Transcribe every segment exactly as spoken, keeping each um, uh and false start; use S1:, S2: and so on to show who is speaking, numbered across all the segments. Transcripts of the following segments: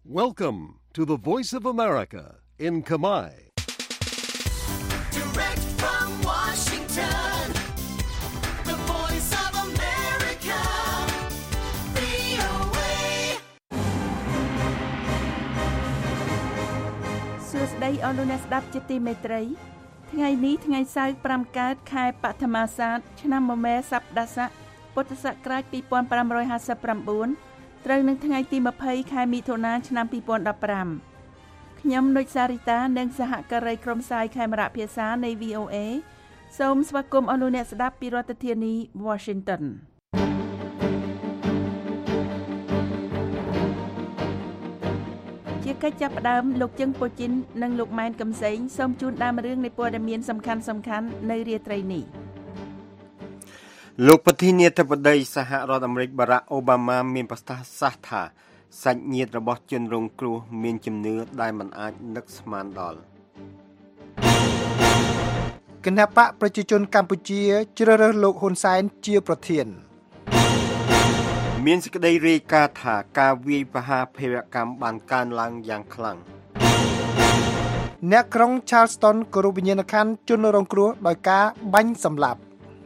S1: Welcome to the Voice of America in Khmer.
S2: Direct from Washington, the Voice of America, វី អូ เอ
S3: សួស្តីអស់លោកអ្នកស្ដាប់ជាទីមេត្រីថ្ងៃនេះថ្ងៃសៅរ៍ប្រាំកើតខែបឋមាសាទឆ្នាំមមែសប្តាស័កពុទ្ធសករាជពីរពាន់ប្រាំរយហាសិបប្រាំបួនត្រូវនឹងថ្ងៃទីម្ភៃខែមិថុនាឆ្នាំពីរពាន់ដប់ប្រាំខ្ញុំនុចសារីតានិងសហការីក្រុមផ្សាយខេមរៈភាសានៃ វី អូ เอ សូមស្វាគមន៍អស់លោកអ្នកស្ដាប់ពីរដ្ឋធានី Washington ជាកិច្ចចាប់ផ្ដើមលោកជឹងពូជីននិងលោកម៉ែនកំសែងសូមជូនដើមរឿងនៃព័ត៌មានសំខាន់សំខាន់នៅរាត្រីនេះ
S4: លោកប្រធានាធិបតីសហរដ្ឋអាមេរិកបារ៉ាក់អូបាម៉ាមានប្រសាសន៍ថាសាច់ញាតិរបស់ជនរងគ្រោះមានជំនឿដែលមិនអាចនឹកស្មានដល់
S5: គណបកប្រជាជនកម្ពុជាជ្រើសរើសលោកហ៊ុនសែនជាប្រធាន
S4: មានសេចក្តីរាយការណ៍ថាការវាយប្រហារភេរវកម្មបានកើនឡើងយ៉ាងខ្លាំង
S5: អ្នកក្រុង Charleston គោរពវិញ្ញាណក្ខន្ធជនរងគ្រោះដោយការបាញ់សម្លាប់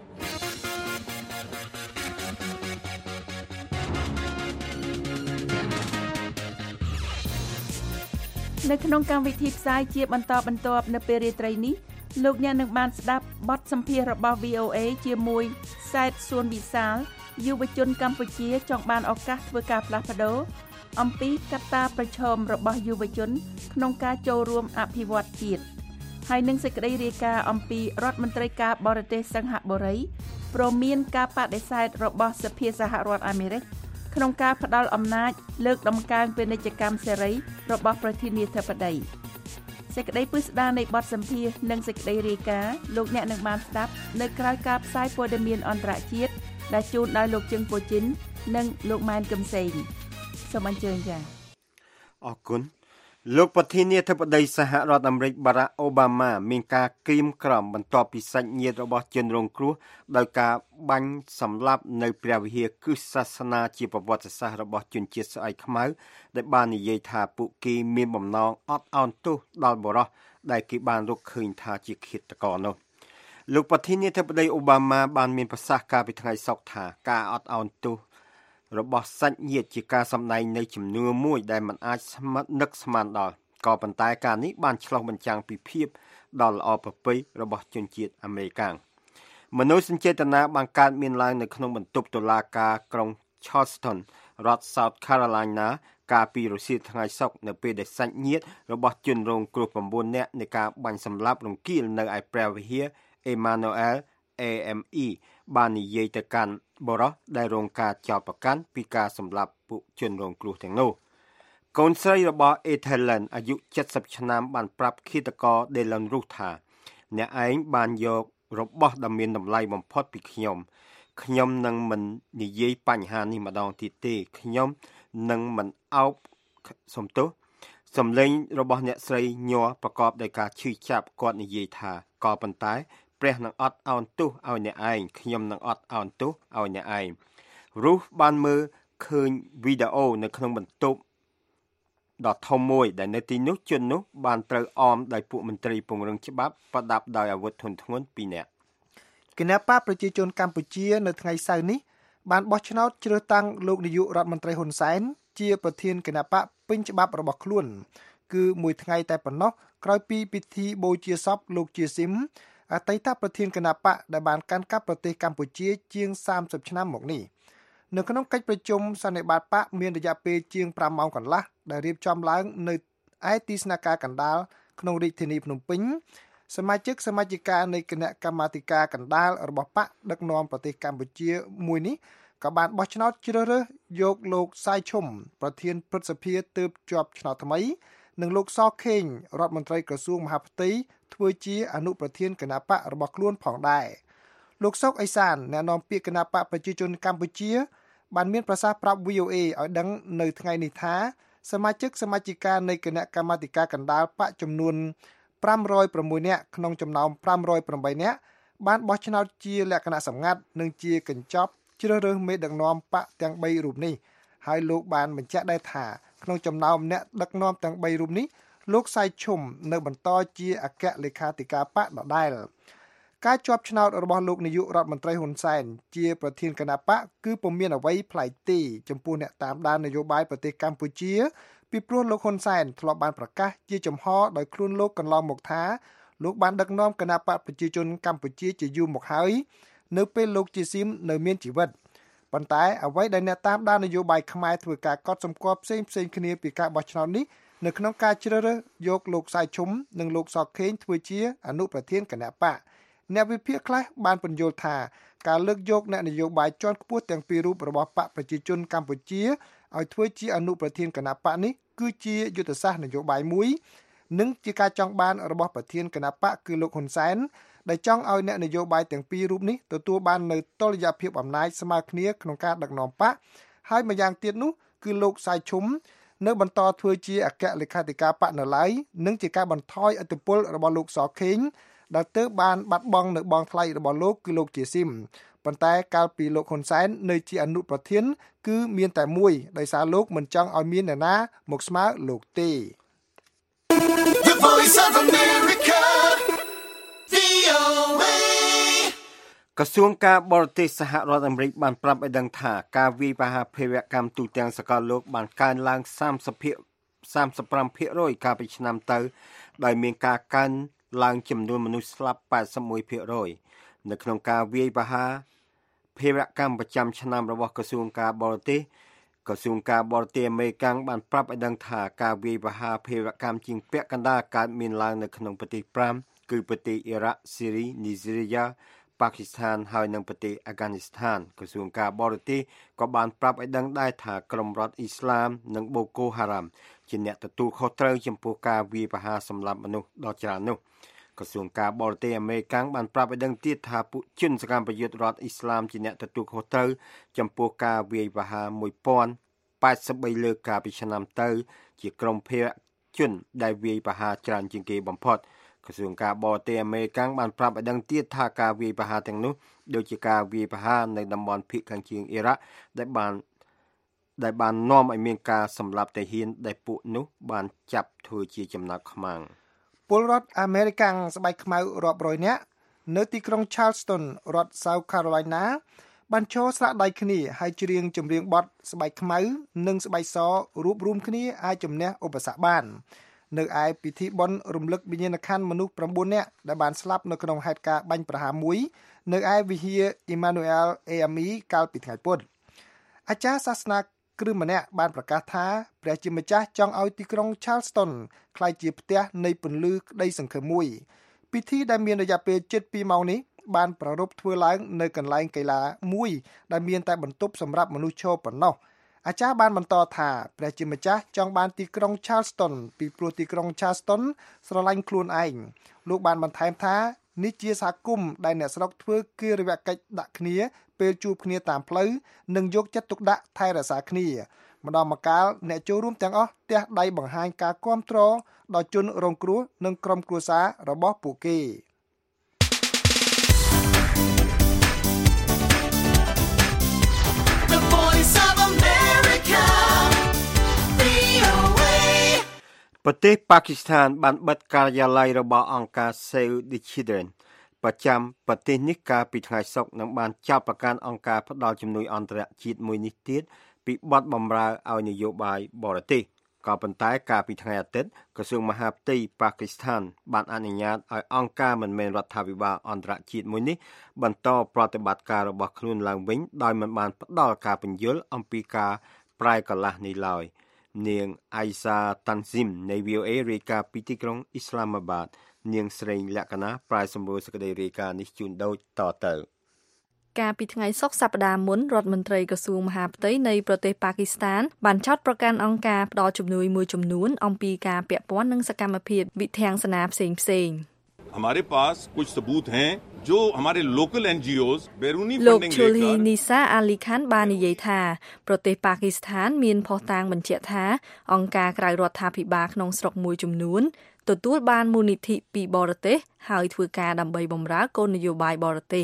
S3: នៅក្នុងកម្មវិធីផ្សាយជាបន្តបន្ទាប់នៅពេលរាត្រីនេះលោកអ្នកនឹងបានស្ដាប់បទសម្ភាសន៍របស់ វី អូ เอ ជាមួយសែតសួនវិសាលយុវជនកម្ពុជាចង់បានឱកាសធ្វើការផ្លាស់ប្ដូរអំពីកត្តាប្រឈមរបស់យុវជនក្នុងការចូលរួមអភិវឌ្ឍជាតិហើយនឹងសេចក្តីរាយការណ៍អំពីរដ្ឋមន្ត្រីការបរទេសសិង្ហបុរីព្រមមានការបដិសេធរបស់សភាសហរដ្ឋអាមេរិកក្នុងការផ្ដល់អំណាចលើកដំកើងពាណិជ្ជកម្មសេរីរបស់ប្រធានាធិបតីសេចក្តីពិស្ដារនៃបទសម្ភាសន៍និងសេចក្តីរាយការណ៍លោកអ្នកនឹងបានស្ដាប់នៅក្រៅការផ្សាយព័ត៌មានអន្តរជាតិដែលជូនដោយលោកជឹងពូជីននិងលោកម៉ែនកំសែងសូមអញ្ជើញចា៎
S4: អរគុណលោកប្រធានាធិបតីសហរដ្ឋអាមេរិកបារ៉ាក់អូបាម៉ាមានការក្រៀមក្រំបន្ទាប់ពីសាច់ញាតិរបស់ជនរងគ្រោះដោយការបាញ់សម្លាប់នៅព្រះវិហារគ្រិស្តសាសនាជាប្រវត្តិសាស្ត្ររបស់ជនជាតិស្អែកខ្មៅដែលបាននិយាយថាពួកគេមានបំណងអត់ឱនទោសដល់បុរសដែលគេបានរកឃើញថាជាឃាតករនោះលោកប្រធានាធិបតីអូបាម៉ាបានមានប្រសាសន៍កាលពីថ្ងៃសុក្រថាការអត់ឱនទោសរបស់សាច់ញាតិជាការសម្ដែងនៃជំនឿមួយដែលមិនអាចនឹកស្មានដល់ក៏ប៉ុន្តែការនេះបានឆ្លុះបញ្ចាំងពីភាពដ៏ល្អប្រពៃរបស់ជនជាតិអាមេរិកាំងមនោសញ្ចេតនាបានកើតមានឡើងនៅក្នុងបន្ទប់តុលាការក្រុង Charleston រដ្ឋ South Carolina កាលពីរសៀលថ្ងៃសុក្រនៅពេលដែលសាច់ញាតិរបស់ជនរងគ្រោះ៩នាក់នៃការបាញ់សម្លាប់រង្គាលនៅឯព្រះវិហារ Emmanuel เอ เอ็ม อี បាននិយាយទៅកាន់បរិសដែលរងការចោទប្រកាន់ពីការសម្លាប់ពួកជនរងគ្រោះទាំងនោះកូនស្រីរបស់ Ethelen អាយុเจ็ดสิบឆ្នាំបានប្រាប់ឃាតករ Dylan Roof ថាអ្នកឯងបានយករបស់ដ៏មានតម្លៃបំផុតពីខ្ញុំខ្ញុំនឹងមិននិយាយបញ្ហានេះម្ដងទៀតទេខ្ញុំនឹងមិនអោបសំទោសសំឡេងរបស់អ្នកស្រីញ័រប្រកបដោយការឈឺចាប់គាត់និយាយថាក៏ប៉ុន្តែព្រះនឹងអត់ឱនទោសឲ្យអ្នកឯងខ្ញុំនឹងអត់ឱនទោសឲ្យអ្នកឯង Ruth បានមើលឃើញវីដេអូនៅក្នុងបន្ទប់ដ៏ធំមួយដែលនៅទីនោះជននោះបានត្រូវអមដោយពួកមន្ត្រីពង្រឹងច្បាប់ប្រដាប់ដោយអាវុធធុនធ្ងន់ពីរនាក់
S5: គណបកប្រជាជនកម្ពុជានៅថ្ងៃសៅរ៍នេះបានបោះឆ្នោតជ្រើសតាំងលោកនាយករដ្ឋមន្ត្រីហ៊ុនសែនជាប្រធានគណបកពេញច្បាប់របស់ខ្លួនគឺមួយថ្ងៃតែប៉ុណ្ណោះក្រោយពីពិធីបូជាសពលោកជាស៊ីមអតីតប្រធានគណបកដែលបានកាន់កាប់ប្រទេសកម្ពុជាជាងសាមសិបឆ្នាំមកនេះនៅក្នុងកិច្ចប្រជុំសន្និបាតបកមានរយៈពេលជាងប្រាំម៉ោងកន្លះដែលរៀបចំឡើងនៅឯទីស្នាក់ការកណ្ដាលក្នុងរាជធានីភ្នំពេញសមាជិកសមាជិកានៃគណៈកម្មាធិការកណ្ដាលរបស់បកដឹកនាំប្រទេសកម្ពុជាមួយនេះក៏បានបោះឆ្នោតជ្រើសរើសយកលោកសាយឈុំប្រធានព្រឹទ្ធសភាទើបជាប់ឆ្នោតថ្មីនិងលោកសខេងរដ្ឋមន្ត្រីក្រសួងមហាផ្ទៃធ្វើជាអនុប្រធានគណបករបស់ខ្លួនផងដែរលោកសុកអេសានអ្នកនាំពាក្យគណបកប្រជាជនកម្ពុជាបានមានប្រសាសន៍ប្រាប់ វី អូ เอ ឲ្យដឹងនៅថ្ងៃនេះថាសមាជិកសមាជិកានៃគណៈកម្មាធិការកណ្ដាលបកចំនួនប្រាំរយប្រាំមួយនាក់ក្នុងចំណោមប្រាំរយប្រាំបីនាក់បានបោះឆ្នោតជាលក្ខណៈសម្ងាត់និងជាកញ្ចប់ជ្រើសរើសមេដឹកនាំបកទាំងបីរូបនេះហើយលោកបានបញ្ជាក់ដែរថាក្នុងចំណោមអ្នកដឹកនាំទាំងបីរូបនេះលោកសៃឈុំនៅបន្តជាអគ្គលេខាធិការបកដដែលការជាប់ឆ្នោតរបស់លោកនាយករដ្ឋមន្ត្រីហ៊ុនសែនជាប្រធានគណៈបកគឺពុំមានអ្វីប្លែកទេចំពោះអ្នកតាមដាននយោបាយប្រទេសកម្ពុជាពីព្រោះលោកហ៊ុនសែនធ្លាប់បានប្រកាសជាចំហដោយខ្លួនលោកកន្លងមកថាលោកបានដឹកនាំគណៈបកប្រជាជនកម្ពុជាជាយូរមកហើយនៅពេលលោកជាស៊ីមនៅមានជីវិតប៉ុន្តែអ្វីដែលអ្នកតាមដាននយោបាយខ្មែរធ្វើការកត់សម្គាល់ផ្សេងផ្សេងគ្នាពីការបោះឆ្នោតនេះនៅក្នុងការជ្រើសរើសយកលោកសៃឈុំនិងលោកសខេងធ្វើជាអនុប្រធានគណៈបកអ្នកវិភាគខ្លះបានពន្យល់ថាការលើកយកអ្នកនយោបាយជាន់ខ្ពស់ទាំងពីររូបរបស់បកប្រជាជនកម្ពុជាឲ្យធ្វើជាអនុប្រធានគណៈបកនេះគឺជាយុទ្ធសាស្ត្រនយោបាយមួយនិងជាការចង់បានរបស់ប្រធានគណៈបកគឺលោកហ៊ុនសែនដែលចង់ឲ្យអ្នកនយោបាយទាំងពីររូបនេះទទួលបាននូវតុល្យភាពអំណាចស្មើគ្នាក្នុងការដឹកនាំបកហើយម្យ៉ាងទៀតនោះគឺលោកសៃឈុំនៅបន្តធ្វើជាអគ្គលេខាធិការបកនៅឡើយនិងជាការបន្ថយឥទ្ធិពលរបស់លោកសខេងដែលទើបបានបាត់បង់នៅបងថ្លៃរបស់លោកគឺលោកជាស៊ីមប៉ុន្តែកាលពីលោកហ៊ុនសែននៅជាអនុប្រធានគឺមានតែមួយដោយសារលោកមិនចង់ឲ្យមាននរណាមកស្មើលោកទេ
S2: The Voice of America វី អូ เอ
S4: ក្រសួងការបរទេសសហរដ្ឋអាមេរិកបានប្រាប់ឲ្យដឹងថាការវាយប្រហារភេរវកម្មទូទាំងសកលលោកបានកើនឡើងសាមសិបភាគសាមសិបប្រាំភាគរយកាលពីឆ្នាំទៅដោយមានការកើនឡើងចំនួនមនុស្សស្លាប់แปดสิบเอ็ดភាគរយនៅក្នុងការវាយប្រហារភេរវកម្មប្រចាំឆ្នាំរបស់ក្រសួងការបរទេសក្រសួងការបរទេសអាមេរិកបានប្រាប់ឲ្យដឹងថាការវាយប្រហារភេរវកម្មជាងពាក់កណ្ដាលកើតមានឡើងនៅក្នុងប្រទេសប្រាំគឺប្រទេសអ៊ីរ៉ាក់ស៊ីរីនីហ្សេរីយ៉ាប៉ាគីស្ថានហើយនិងប្រទេសអាហ្គានីស្ថានក្រសួងការបរទេសក៏បានប្រាប់ឲ្យដឹងដែរថាក្រុមរដ្ឋអ៊ីស្លាមនិងបូកូហារ៉ាមជាអ្នកទទួលខុសត្រូវចំពោះការវាយប្រហារសម្លាប់មនុស្សដ៏ច្រើននោះក្រសួងការបរទេសអាមេរិកបានប្រាប់ឲ្យដឹងទៀតថាពួកជនសកម្មប្រយុទ្ធរដ្ឋអ៊ីស្លាមជាអ្នកទទួលខុសត្រូវចំពោះការវាយប្រហារmột nghìnแปดสิบสามលើកកាលពីឆ្នាំទៅជាក្រុមភេរវជនដែលវាយប្រហារច្រើនជាងគេបំផុតក្រសួងការបរទេសអាមេរិកបានប្រាប់ឲ្យដឹងទៀតថាការវាយប្រហារទាំងនោះដូចជាការវាយប្រហារនៅតំបន់ភាគខាងជើងអ៊ីរ៉ាក់ដែលបានដែលបាននាំឲ្យមានការសម្លាប់ទាហានដែលពួកនោះបានចាប់ធ្វើជាចំណាប់ខ្មាំង
S5: ពលរដ្ឋអាមេរិកស្បែកខ្មៅរាប់រយនាក់នៅទីក្រុង Charleston រដ្ឋ South Carolina បានចូលស្លាកដៃគ្នាហើយច្រៀងចម្រៀងបទស្បែកខ្មៅនិងស្បែកសរួបរวมគ្នាអាចជំនះឧបសគ្គបាននៅឯពិធីបុណ្យរំលឹកវិញ្ញាណក្ខន្ធមនុស្ស9នាក់ដែលបានស្លាប់នៅក្នុងហេតុការណ៍បាញ់ប្រហារមួយនៅឯវិហារ Emmanuel A M E កាលពីថ្ងៃពុធអាចារ្យសាសនាគ្រិស្តម្នាក់បានប្រកាសថាព្រះជាម្ចាស់ចង់ឲ្យទីក្រុង Charleston ក្លាយជាផ្ទះនៃពន្លឺក្តីសង្ឃឹមមួយពិធីដែលមានរយៈពេលជិតពីរម៉ោងនេះបានប្រារព្ធធ្វើឡើងនៅកន្លែងកីឡាមួយដែលមានតែបន្ទប់សម្រាប់មនុស្សឈរប៉ុណ្ណោះអាចារ្យបានបន្តថាព្រះជាម្ចាស់ចង់បានទីក្រុង Charleston ពីព្រោះទីក្រុង Charleston ស្រឡាញ់ខ្លួនឯងលោកបានបន្ថែមថានេះជាសហគមន៍ដែលអ្នកស្រុកធ្វើគិរិយាកិច្ចដាក់គ្នាពេលជួបគ្នាតាមផ្លូវនិងយកចិត្តទុកដាក់ថែរក្សាគ្នាម្ដងម្កាលអ្នកចូលរួមទាំងអស់ទះដៃបង្ហាញការគាំទ្រដល់ជនរងគ្រោះនិងក្រុមគ្រួសាររបស់ពួកគេ
S2: The Voice of America វី អូ เอ
S4: ប្រទេសប៉ាគីស្ថានបានបិទការិយាល័យរបស់អង្គការ Save the Children ប្រចាំប្រទេសនេះកាលពីថ្ងៃសុក្រនិងបានចាប់ប្រកាន់អង្គការផ្ដល់ជំនួយអន្តរជាតិមួយនេះទៀតពីបទបម្រើឲ្យនយោបាយបរទេសក៏ប៉ុន្តែកាលពីថ្ងៃអាទិត្យក្រសួងមហាផ្ទៃប៉ាគីស្ថានបានអនុញ្ញាតឲ្យអង្គការមិនមែនរដ្ឋាភិបាលអន្តរជាតិមួយនេះបន្តប្រតិបត្តិការរបស់ខ្លួនឡើងវិញដោយមិនបានផ្ដល់ការពន្យល់អំពីការប្រែកន្លះនេះឡើយនាងអៃសាតាន់ស៊ីមនៃ វី អូ អេ រាយការណ៍ពីទីក្រុងអ៊ីស្លាមាបាតនាងស្រីលក្ខណៈប្រាយសម្រួលសេចក្តីរាយការណ៍នេះជូនដូចតទៅ
S6: កាលពីថ្ងៃសុក្រសប្តាហ៍មុនរដ្ឋមន្ត្រីក្រសួងមហាផ្ទៃនៃប្រទេសប៉ាគីស្ថានបានចោទប្រកាន់អង្គការផ្ដល់ជំនួយមួយចំនួនអំពីការពាក់ព័ន្ធនឹងសកម្មភាពវិធានសាផ្សេងផ្សេង
S7: हमारे पास कुछ सबूत हैं जो हमारे local N G Os बैरूनी
S6: funding
S7: लेकर
S6: លោក Nisa Ali Khan បាននិយាយថាប្រទេសប៉ាគីស្ថានមានភស្តុតាងបញ្ជាក់ថាអង្គការក្រៅរដ្ឋាភិបាលក្នុងស្រុកមួយចំនួនទទួលបានមូលនិធិពីបរទេសហើយធ្វើការដើម្បីបម្រើគោលនយោបាយបរទេស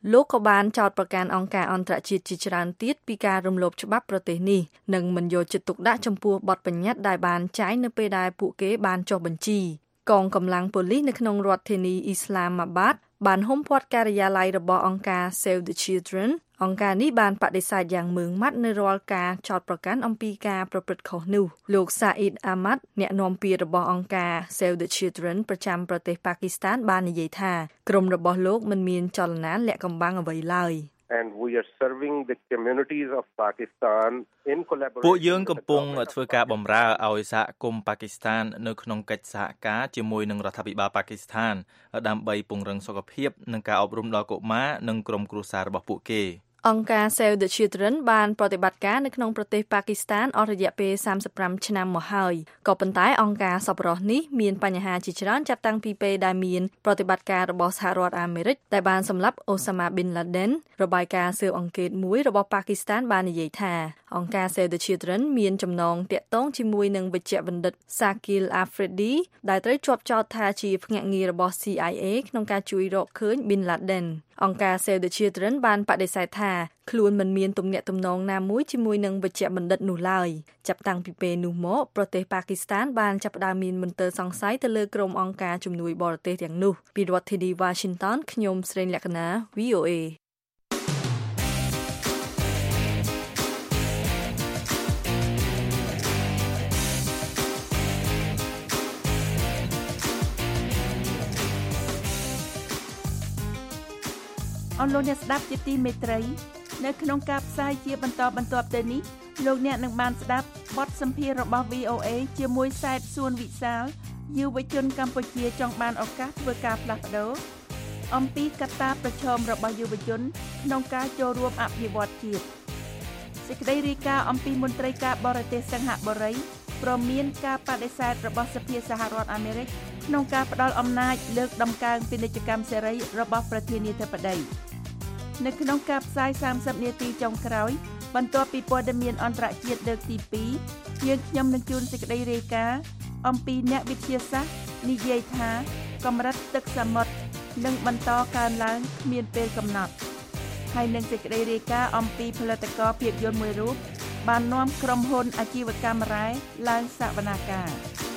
S6: លោកក៏បានចោទប្រកាន់អង្គការអន្តរជាតិជាច្រើនទៀតពីការរំលោភច្បាប់ប្រទេសនេះនិងមិនយកចិត្តទុកដាក់ចំពោះបទបញ្ញត្តិដែលបានចែងនៅពេលដែលពួកគេបានចុះបញ្ជីកងកម្លាំងប៉ូលីសនៅក្នុងរដ្ឋធានីអ៊ីស្លាមាបាតបានហុំព័ទ្ធការិយាល័យរបស់អង្គការ Save the Children អង្គការនេះបានបដិសេធយ៉ាងម៉ឺងម៉ាត់នៅរាល់ការចោទប្រកាន់អំពីការប្រព្រឹត្តខុសនោះលោកសាអ៊ីដអាម៉ាត់អ្នកនាំពាក្យរបស់អង្គការ Save the Children ប្រចាំប្រទេសប៉ាគីស្ថានបាននិយាយថាក្រុមរបស់លោកមិនមានចលនាលាក់កំបាំងអ្វីឡើយ
S8: And we are serving the communities of Pakistan in collaboration
S9: ពួកយើងកំពុងធ្វើការបម្រើឲ្យសហគមន៍ប៉ាគីស្ថាននៅក្នុងកិច្ចសហការជាមួយនឹងរដ្ឋាភិបាលប៉ាគីស្ថានដើម្បីពង្រឹងសុខភាពនិងការអប់រំដល់កុមារនិងក្រុមគ្រួសាររបស់ពួកគេ
S6: អង្គការ Save the Children បានប្រតិបត្តិការនៅក្នុងប្រទេសប៉ាគីស្ថានអស់រយៈពេលសាមសិបប្រាំឆ្នាំមកហើយក៏ប៉ុន្តែអង្គការសប្បុរសនេះមានបញ្ហាជាច្រើនចាប់តាំងពីពេលដែលមានប្រតិបត្តិការរបស់សហរដ្ឋអាមេរិកដែលបានសម្លាប់អូសាម៉ាប៊ីនឡាដិនរបាយការណ៍ស៊ើបអង្កេតមួយរបស់ប៉ាគីស្ថានបាននិយាយថាអង្គការ Save the Children មានចំណងទាក់ទងជាមួយនឹងវេជ្ជបណ្ឌិត Shakil Afridi ដែលត្រូវជាប់ចោទថាជាភ្នាក់ងាររបស់ C I A ក្នុងការជួយរកឃើញ Bin Laden អង្គការ Save the Children បានបដិសេធថាខ្លួនមិនមានទំនាក់ទំនងណាមួយជាមួយនឹងវេជ្ជបណ្ឌិតនោះឡើយចាប់តាំងពីពេលនោះមកប្រទេសប៉ាគីស្ថានបានចាប់ផ្ដើមមានមន្ទិលសង្ស័យទៅលើក្រុមអង្គការជំនួយបរទេសទាំងនោះពីរដ្ឋធានី Washington ខ្ញុំស្រីលក្ខណា V O A
S3: អនលោកអ្នកស្ដាប់ជាទីមេត្រីនៅក្នុងការផ្សាយជាបន្តបន្ទាប់ទៅនេះលោកអ្នកនឹងបានស្ដាប់បទសម្ភាសន៍របស់ V O A ជាមួយសែតសួនវិសាលយុវជនកម្ពុជាចង់បានឱកាសធ្វើការផ្លាស់ប្ដូរអំពីកត្តាប្រឈមរបស់យុវជនក្នុងការចូលរួមអភិវឌ្ឍជាតិសេចក្តីរាយការណ៍អំពីមន្ត្រីការបរទេសសិង្ហបុរីព្រមមានការបដិសេធរបស់សភាសហរដ្ឋអាមេរិកក្នុងការផ្ដល់អំណាចលើកដំកើងពាណិជ្ជកម្មសេរីរបស់ប្រធានាធិបតីនៅក្នុងការផ្សាយសាមសិបនាទីចុងក្រោយបន្ទាប់ពីព័ត៌មានអន្តរជាតិលើកទីពីរយើងខ្ញុំនឹងជូនសេចក្តីរាយការណ៍អំពីអ្នកវិទ្យាសាស្ត្រនិយាយថាកម្រិតទឹកសមុទ្រនឹងបន្តកើនឡើងគ្មានពេលកំណត់ហើយនឹងសេចក្តីរាយការណ៍អំពីផលិតករភាពយន្តមួយរូបបាននាំក្រុមហ៊ុនអាជីវកម្មរ៉ែឡើងសវនាការ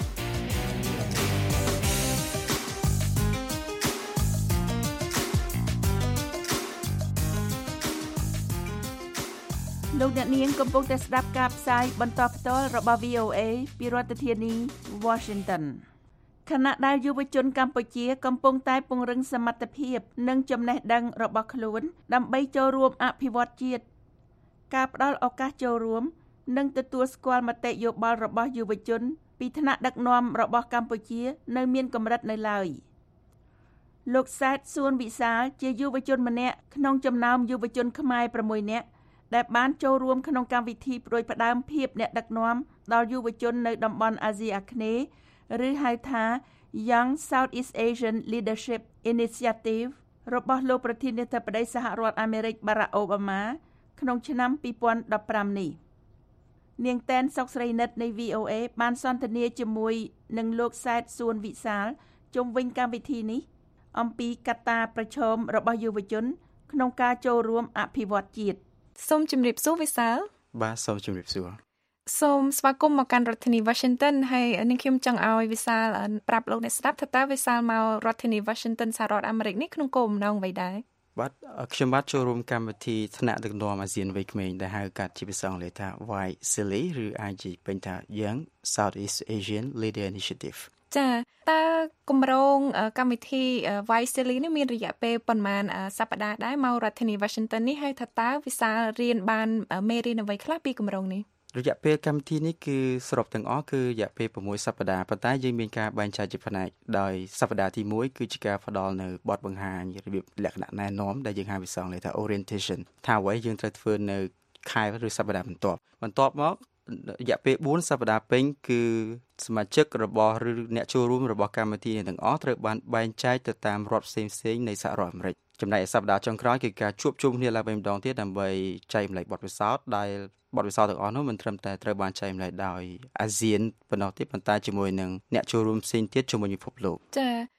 S3: លោកអ្នកនាងកំពុងតែស្ដាប់ការផ្សាយបន្តផ្ទាល់របស់ V O A ពីរដ្ឋធានី Washington ខណៈដែលយុវជនកម្ពុជាកំពុងតែពង្រឹងសមត្ថភាពនិងចំណេះដឹងរបស់ខ្លួនដើម្បីចូលរួមអភិវឌ្ឍជាតិការផ្ដល់ឱកាសចូលរួមនិងទទួលស្គាល់មតិយោបល់របស់យុវជនពីថ្នាក់ដឹកនាំរបស់កម្ពុជានៅមានកម្រិតនៅឡើយលោកសែតសួនវិសាលជាយុវជនម្នាក់ក្នុងចំណោមយុវជនខ្មែរប្រាំមួយនាក់ដែលបានចូលរួមក្នុងកម្មវិធីប្រួយផ្ដើមភាពអ្នកដឹកនាំដល់យុវជននៅតំបន់អាស៊ីអាគ្នេយ៍ឬហៅថា Young Southeast Asian Leadership Initiative របស់លោកប្រធានាធិបតីសហរដ្ឋអាមេរិក Barack Obama ក្នុងឆ្នាំពីរពាន់ដប់ប្រាំនេះនាងតែនសុកស្រីនិតនៃ V O A បានសន្ទនាជាមួយនឹងលោកសែតសួនវិសាលជុំវិញកម្មវិធីនេះអំពីកត្តាប្រឈមរបស់យុវជនក្នុងការចូលរួមអភិវឌ្ឍជាតិ
S10: សូមជម្រាបសួរវិសាល
S11: បាទសូមជម្រាបសួរ
S10: សូមស្វាគមន៍មកកាន់រដ្ឋធានី Washington ហើយនាងខ្ញុំចង់ឲ្យវិសាលប្រាប់លោកអ្នកស្ដាប់ថាតើវិសាលមករដ្ឋធានី Washington សហរដ្ឋអាមេរិកនេះក្នុងគោលបំណងអ្វីដែរ
S11: បាទខ្ញុំបាទចូលរួមកម្មវិធីថ្នាក់ដឹកនាំអាស៊ានវ័យក្មេងដែលហៅកាត់ជាភាសាអង់គ្លេសថា Y S I L I ឬ I G ពេញថា Young Southeast Asian Leader Initiative
S10: ចាតើគម្រោងកម្មវិធី Y S I L I នេះមានរយៈពេលប៉ុន្មានសប្តាហ៍ដែរមករដ្ឋធានី Washington នេះហើយថាតើវិសាលរៀនបានមេរៀនអ្វីខ្លះពីគម្រោងនេះ
S11: រយៈពេលកម្មវិធីនេះគឺសរុបទាំងអស់គឺរយៈពេល៦សប្តាហ៍ប៉ុន្តែយើងមានការបែងចែកជាផ្នែកដោយសប្តាហ៍ទីមួយគឺជាការផ្ដល់នៅបទបង្ហាញរបៀបលក្ខណៈណែនាំដែលយើងហៅភាសាអង់គ្លេសថា orientation ថាអ្វីយើងត្រូវធ្វើនៅខែឬសប្តាហ៍បន្ទាប់បន្ទាប់មករយៈពេលបួនសប្តាហ៍ពេញគឺសមាជិករបស់ឬអ្នកចូលរួមរបស់កម្មវិធីទាំងអស់ត្រូវបានបែងចែកទៅតាមរដ្ឋផ្សេងៗនៃសហរដ្ឋអាមេរិកចំណែកសប្តាហ៍ចុងក្រោយគឺការជួបជុំគ្នាឡើងវិញម្ដងទៀតដើម្បីចែករំលែកបទពិសោធន៍ដែលបទពិសោធន៍ទាំងអស់នោះមិនត្រឹមតែត្រូវបានចែករំលែកដោយអាស៊ានប៉ុណ្ណោះទេប៉ុន្តែជាមួយនឹងអ្នកចូលរួមផ្សេងទៀតជុំវិញពិភពលោក
S10: ចា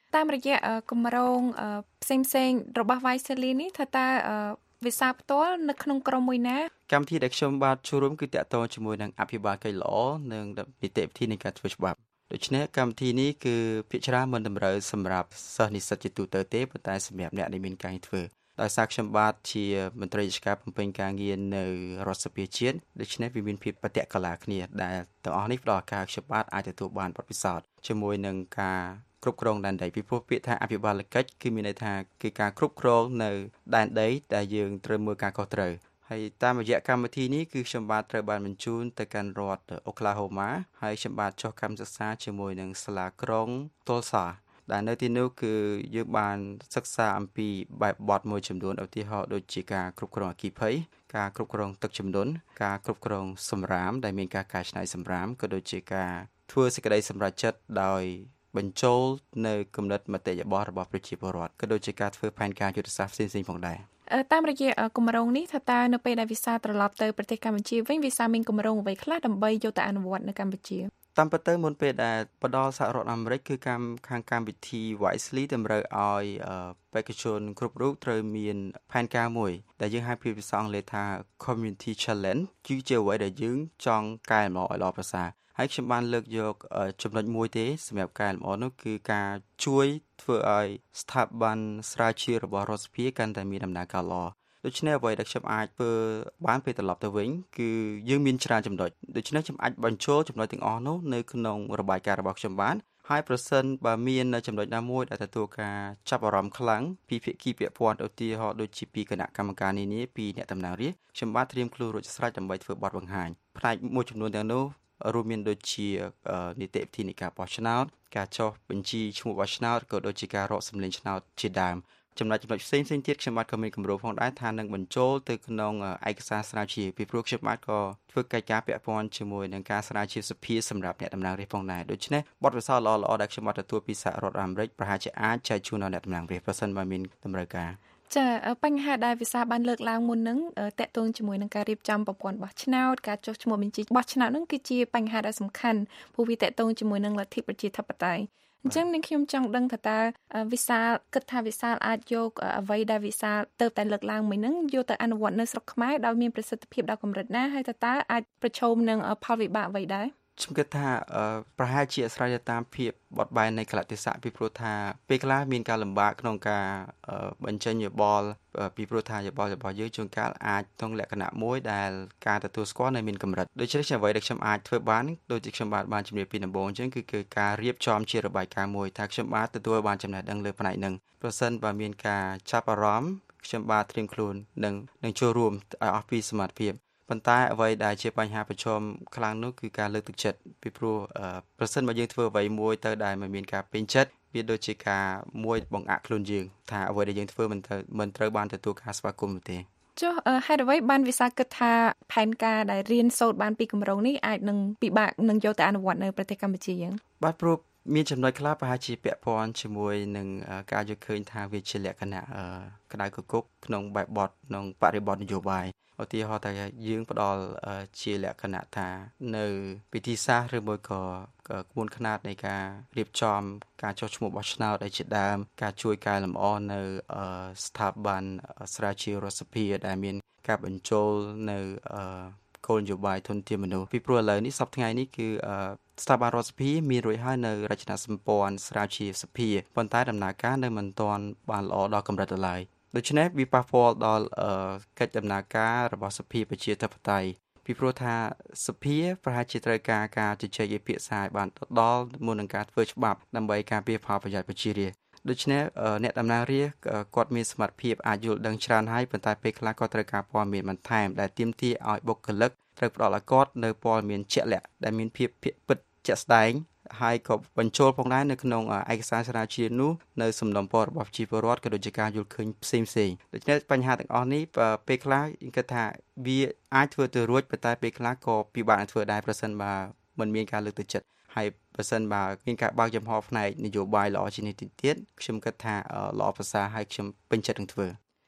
S10: តាមរយៈគម្រោងផ្សេងៗរបស់ Vaisali នេះថាតើវិសាផ្ទាល់នៅក្នុងក្រុមមួយណា
S11: កម្មវិធីដែលខ្ញុំបាទចូលរួមគឺតាក់ទងជាមួយនឹងអភិបាលកិច្ចល្អនិងនីតិវិធីនៃការធ្វើច្បាប់ដូច្នេះកម្មវិធីនេះគឺភាគច្រើនមិនតម្រូវសម្រាប់សិស្សនិស្សិតជាទូទៅទេប៉ុន្តែសម្រាប់អ្នកដែលមានការធ្វើដោយសារខ្ញុំបាទជាមន្ត្រីរាជការបំពេញការងារនៅរដ្ឋសភាជាតិដូច្នេះវាមានភាពបដិកលាគ្នាដែលទាំងអស់នេះផ្ដល់ឱកាសខ្ញុំបាទអាចទទួលបានបទពិសោធន៍ជាមួយនឹងការគ្រប់គ្រងដែនដីពីព្រោះពាក្យថាអភិបាលកិច្ចគឺមានន័យថាគឺការគ្រប់គ្រងនៅដែនដីដែលយើងត្រូវមើលការខុសត្រូវហើយតាមរយៈកម្មវិធីនេះគឺខ្ញុំបាទត្រូវបានបញ្ជូនទៅកាន់រដ្ឋអូក្លាហូម៉ាហើយខ្ញុំបាទចុះកម្មសិក្សាជាមួយនឹងសាលាក្រុងតុលសាដែលនៅទីនោះគឺយើងបានសិក្សាអំពីបែបបទមួយចំនួនឧទាហរណ៍ដូចជាការគ្រប់គ្រងអគ្គិភ័យការគ្រប់គ្រងទឹកជំនន់ការគ្រប់គ្រងសម្រាមដែលមានការកែច្នៃសម្រាមក៏ដូចជាការធ្វើសេចក្តីសម្រេចចិត្តដោយបញ្ចូលនៅគំនិតមតិយោបល់របស់ប្រជាពលរដ្ឋក៏ដូចជាការធ្វើផែនការយុទ្ធសាស្ត្រផ្សេងៗផងដែរ
S10: តាមរយៈគម្រោងនេះថាតើនៅពេលដែលវិសាត្រឡប់ទៅប្រទេសកម្ពុជាវិញវិសាមានគម្រោងអ្វីខ្លះដើម្បីយកទៅអនុវត្តនៅកម្ពុជា
S11: តាមពិតទៅមុនពេលដែលផ្ដល់សហរដ្ឋអាមេរិកគឺកម្មខាងកម្មវិធី Wisely តម្រូវឲ្យបេក្ខជនគ្រប់រូបត្រូវមានផែនការមួយដែលយើងហៅជាភាសាអង់គ្លេសថា Community Challenge គឺជាអ្វីដែលយើងចង់កែលម្អឲ្យល្អប្រសើរហើយខ្ញុំបានលើកយកចំណុចមួយទេសម្រាប់កែលម្អនោះគឺការជួយធ្វើឲ្យស្ថាប័នស្រាវជ្រាវរបស់រដ្ឋសភាកាន់តែមានដំណើរការល្អដូច្នេះអ្វីដែលខ្ញុំអាចធ្វើបានពេលត្រឡប់ទៅវិញគឺយើងមានច្រើនចំណុចដូច្នេះខ្ញុំអាចបញ្ចូលចំណុចទាំងអស់នោះនៅក្នុងរបាយការណ៍របស់ខ្ញុំបានហើយប្រសិនបើមានចំណុចណាមួយដែលទទួលការចាប់អារម្មណ៍ខ្លាំងពីភាគីពាក់ព័ន្ធឧទាហរណ៍ដូចជាពីគណៈកម្មការនានាពីអ្នកតំណាងរាស្ត្រខ្ញុំបានត្រៀមខ្លួនរួចស្រេចដើម្បីធ្វើបទបង្ហាញផ្នែកមួយចំនួនទាំងនោះរួមមានដូចជានីតិវិធីនៃការបោះឆ្នោតការចុះបញ្ជីឈ្មោះបោះឆ្នោតក៏ដូចជាការរកសម្លេងឆ្នោតជាដើមចំណុចចំណុចផ្សេងផ្សេងទៀតខ្ញុំបាទក៏មានគម្រោងផងដែរថានឹងបញ្ចូលទៅក្នុងឯកសារស្រាវជ្រាវពីព្រោះខ្ញុំបាទក៏ធ្វើកិច្ចការពាក់ព័ន្ធជាមួយនឹងការស្រាវជ្រាវសភាសម្រាប់អ្នកតំណាងរាស្ត្រផងដែរដូច្នេះបទពិសោធន៍ល្អៗដែលខ្ញុំបាទទទួលពីសហរដ្ឋអាមេរិកប្រហែលជាអាចចែកជូនដល់អ្នកតំណាងរាស្ត្រប្រសិនបើមានតម្រូវការ
S10: ចាបញ្ហាដែលវិសាបានលើកឡើងមុននឹងតកតងជាមួយនឹងការរៀបចំប្រព័ន្ធបោះឆ្នោតការចុះឈ្មោះបញ្ជីបោះឆ្នោតនឹងគឺជាបញ្ហាដែលសំខាន់ព្រោះវាតកតងជាមួយនឹងលទ្ធិប្រជាធិបតេយ្យអញ្ចឹងនាងខ្ញុំចង់ដឹងថាតើវិសាគិតថាវិសាអាចយកអ្វីដែលវិសាទៅតែលើកឡើងមួយនឹងយកទៅអនុវត្តនៅស្រុកខ្មែរដោយមានប្រសិទ្ធភាពដល់កម្រិតណាហើយតើតើអាចប្រឈមនឹងផលវិបាកអ្វីដែរ
S11: ខ្ញុំគិតថាប្រហែលជាអាស្រ័យទៅតាមភាពបត់បែននៃកលតិសៈពីព្រោះថាពេលខ្លះមានការលំបាកក្នុងការបញ្ចេញយោបល់ពីព្រោះថាយោបល់របស់យើងជួនកាលអាចក្នុងលក្ខណៈមួយដែលការទទួលស្គាល់នៅមានកម្រិតដូច្នេះអ្វីដែលខ្ញុំអាចធ្វើបានដូចជាខ្ញុំបាទបានជំរាបពីដំបូងអញ្ចឹងគឺគឺការរៀបចំជារបាយការណ៍មួយថាខ្ញុំបាទទទួលបានចំណេះដឹងលើផ្នែកហ្នឹងប្រសិនបើមានការចាប់អារម្មណ៍ខ្ញុំបាទត្រៀមខ្លួននឹងនឹងចូលរួមឲ្យអស់ពីសមត្ថភាពប៉ុន្តែអ្វីដែលជាបញ្ហាប្រឈមខ្លាំងនោះគឺការលើកទឹកចិត្តពីព្រោះប្រសិនបើយើងធ្វើអ្វីមួយទៅដែលមិនមានការពេញចិត្តវាដូចជាការមួយបង្អាក់ខ្លួនយើងថាអ្វីដែលយើងធ្វើមិនត្រូវមិនត្រូវបានទទួលការស្វាគមន៍ទេ
S10: ចុះហេតុអ្វីបានវិសាគិតថាផែនការដែលរៀនសូត្របានពីគម្រោងនេះអាចនឹងពិបាកនឹងយកទៅអនុវត្តនៅប្រទេសកម្ពុជាយើង
S11: បាទព្រោះមានចំណុចខ្លះប្រហែលជាពាក់ព័ន្ធជាមួយនឹងការយល់ឃើញថាវាជាលក្ខណៈក្តៅគគុកក្នុងបែបបទក្នុងបរិបទនយោបាយឧទាហរណ៍ថាយើងផ្ដល់ជាលក្ខណៈថានៅពិធីសាស្ត្រឬមួយក៏ក្បួនខ្នាតនៃការរៀបចំការចុះឈ្មោះបោះឆ្នោតដែលជាដើមការជួយកែលម្អនៅស្ថាប័នស្រាវជ្រាវរដ្ឋសភាដែលមានការបញ្ចូលនៅគោលនយោបាយធនធានមនុស្សពីព្រោះឥឡូវនេះសប្តាហ៍ថ្ងៃនេះគឺស្ថាប័នរដ្ឋសភាមានរួចហើយនៅរចនាសម្ព័ន្ធស្រាវជ្រាវសភាប៉ុន្តែដំណើរការនៅមិនទាន់បានល្អដល់កម្រិតឡើយដូច្នេះវាប៉ះពាល់ដល់កិច្ចដំណើរការរបស់សភាប្រជាធិបតេយ្យពីព្រោះថាសភាប្រហែលជាត្រូវការការជជែកវិភាគសាឲ្យបានដល់មុននឹងការធ្វើច្បាប់ដើម្បីការពារផលប្រយោជន៍ប្រជារាស្ត្រដូច្នេះអ្នកតំណាងរាស្ត្រគាត់មានសមត្ថភាពអាចយល់ដឹងច្រើនហើយប៉ុន្តែពេលខ្លះក៏ត្រូវការព័ត៌មានបន្ថែមដែលទាមទារឲ្យបុគ្គលិកត្រូវផ្ដល់ឲ្យគាត់នៅព័ត៌មានជាក់លាក់ដែលមានភាពពិតជាក់ស្ដែងហើយក៏បញ្ចូលផងដែរនៅក្នុងឯកសារស្រាវជ្រាវនោះនៅសំណុំពររបស់ប្រជាពលរដ្ឋក៏ដូចជាការយល់ឃើញផ្សេងផ្សេងដូច្នេះបញ្ហាទាំងអស់នេះពេលខ្លះខ្ញុំគិតថាវាអាចធ្វើទៅរួចប៉ុន្តែពេលខ្លះក៏ពិបាកនឹងធ្វើដែរប្រសិនបើមិនមានការលើកទឹកចិត្តហើយប្រសិនបើមានការបើកចំហផ្នែកនយោបាយល្អជាងនេះទៀតខ្ញុំគិតថាល្អប្រសើរហើយខ្ញុំពេញចិត្តនឹងធ្វើ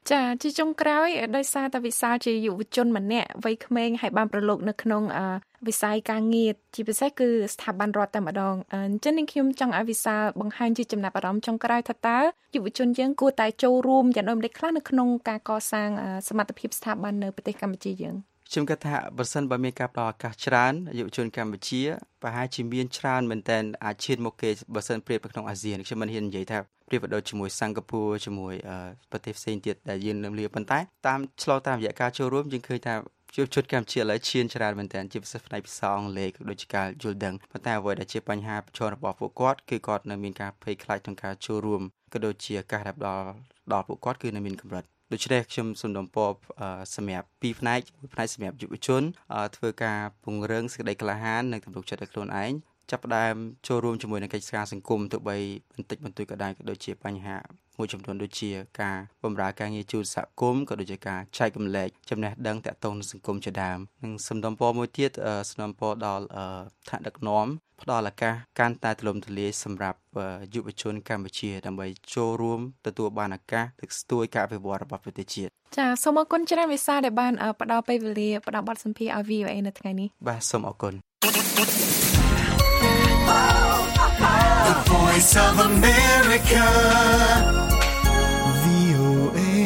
S10: ចាជាចុងក្រោយដោយសារតែវិសាលជាយុវជនម្នាក់វ័យក្មេងហើយបានប្រឡូកនៅក្នុងវិស័យការងារជាពិសេសគឺស្ថាប័នរដ្ឋតែម្ដងអញ្ចឹងនាងខ្ញុំចង់ឲ្យវិសាលបង្ហាញជាចំណាប់អារម្មណ៍ចុងក្រោយថាតើយុវជនយើងគួរតែចូលរួមយ៉ាងដូចម្តេចខ្លះនៅក្នុងការកសាងសមត្ថភាពស្ថាប័ននៅប្រទេសកម្ពុជាយើង
S11: ខ្ញុំគិតថាបើសិនបើមានការផ្តល់ឱកាសច្រើនយុវជនកម្ពុជាប្រហែលជាមានច្រើនមែនទែនអាចឈានមុខគេបើសិនប្រៀបនៅក្នុងអាស៊ានខ្ញុំមិនហ៊ាននិយាយថាប្រៀបដូចជាមួយសិង្ហបុរីជាមួយប្រទេសផ្សេងទៀតដែលយើងនឹងលាប៉ុន្តែតាមឆ្លងតាមរយៈការចូលរួមយើងឃើញថាយុវជនកម្ពុជាឥឡូវឈានច្រើនមែនទែនជាពិសេសផ្នែកភាសាអង់គ្លេសក៏ដូចជាការយល់ដឹងប៉ុន្តែអ្វីដែលជាបញ្ហាប្រឈមរបស់ពួកគាត់គឺគាត់នៅមានការភ័យខ្លាចក្នុងការចូលរួមក៏ដូចជាការដែលដល់ដល់ពួកគាត់គឺនៅមានកម្រិតដូច្នេះខ្ញុំសូមដំណពរសម្រាប់ពីរផ្នែកមួយផ្នែកសម្រាប់យុវជនធ្វើការពង្រឹងសេចក្តីក្លាហាននិងទំនុកចិត្តឲ្យខ្លួនឯងចាប់ផ្ដើមចូលរួមជាមួយនឹងកិច្ចការសង្គមទោះបីបន្តិចបន្តួចក៏ដោយក៏ដូចជាបញ្ហាមួយចំនួនដូចជាការបម្រើការងារជូនសហគមន៍ក៏ដូចជាការចែករំលែកចំណេះដឹងទាក់ទងនឹងសង្គមជាដើមនិងសំណពរមួយទៀតសំណពរដល់ថ្នាក់ដឹកនាំផ្ដល់ឱកាសកាន់តែទូលំទូលាយសម្រាប់យុវជនកម្ពុជាដើម្បីចូលរួមទទួលបានឱកាសលើកស្ទួយការវិវត្តរបស់ប្រទេសជាតិ
S10: ចាសូមអរគុណច្រើនវិសាលដែលបានផ្ដល់ពេលវេលាផ្ដល់បទសម្ភាសន៍ឲ្យ វី អូ អេ នៅថ្ងៃនេះ
S11: បាទសូមអរគុណ
S2: The Voice of America វី អូ អេ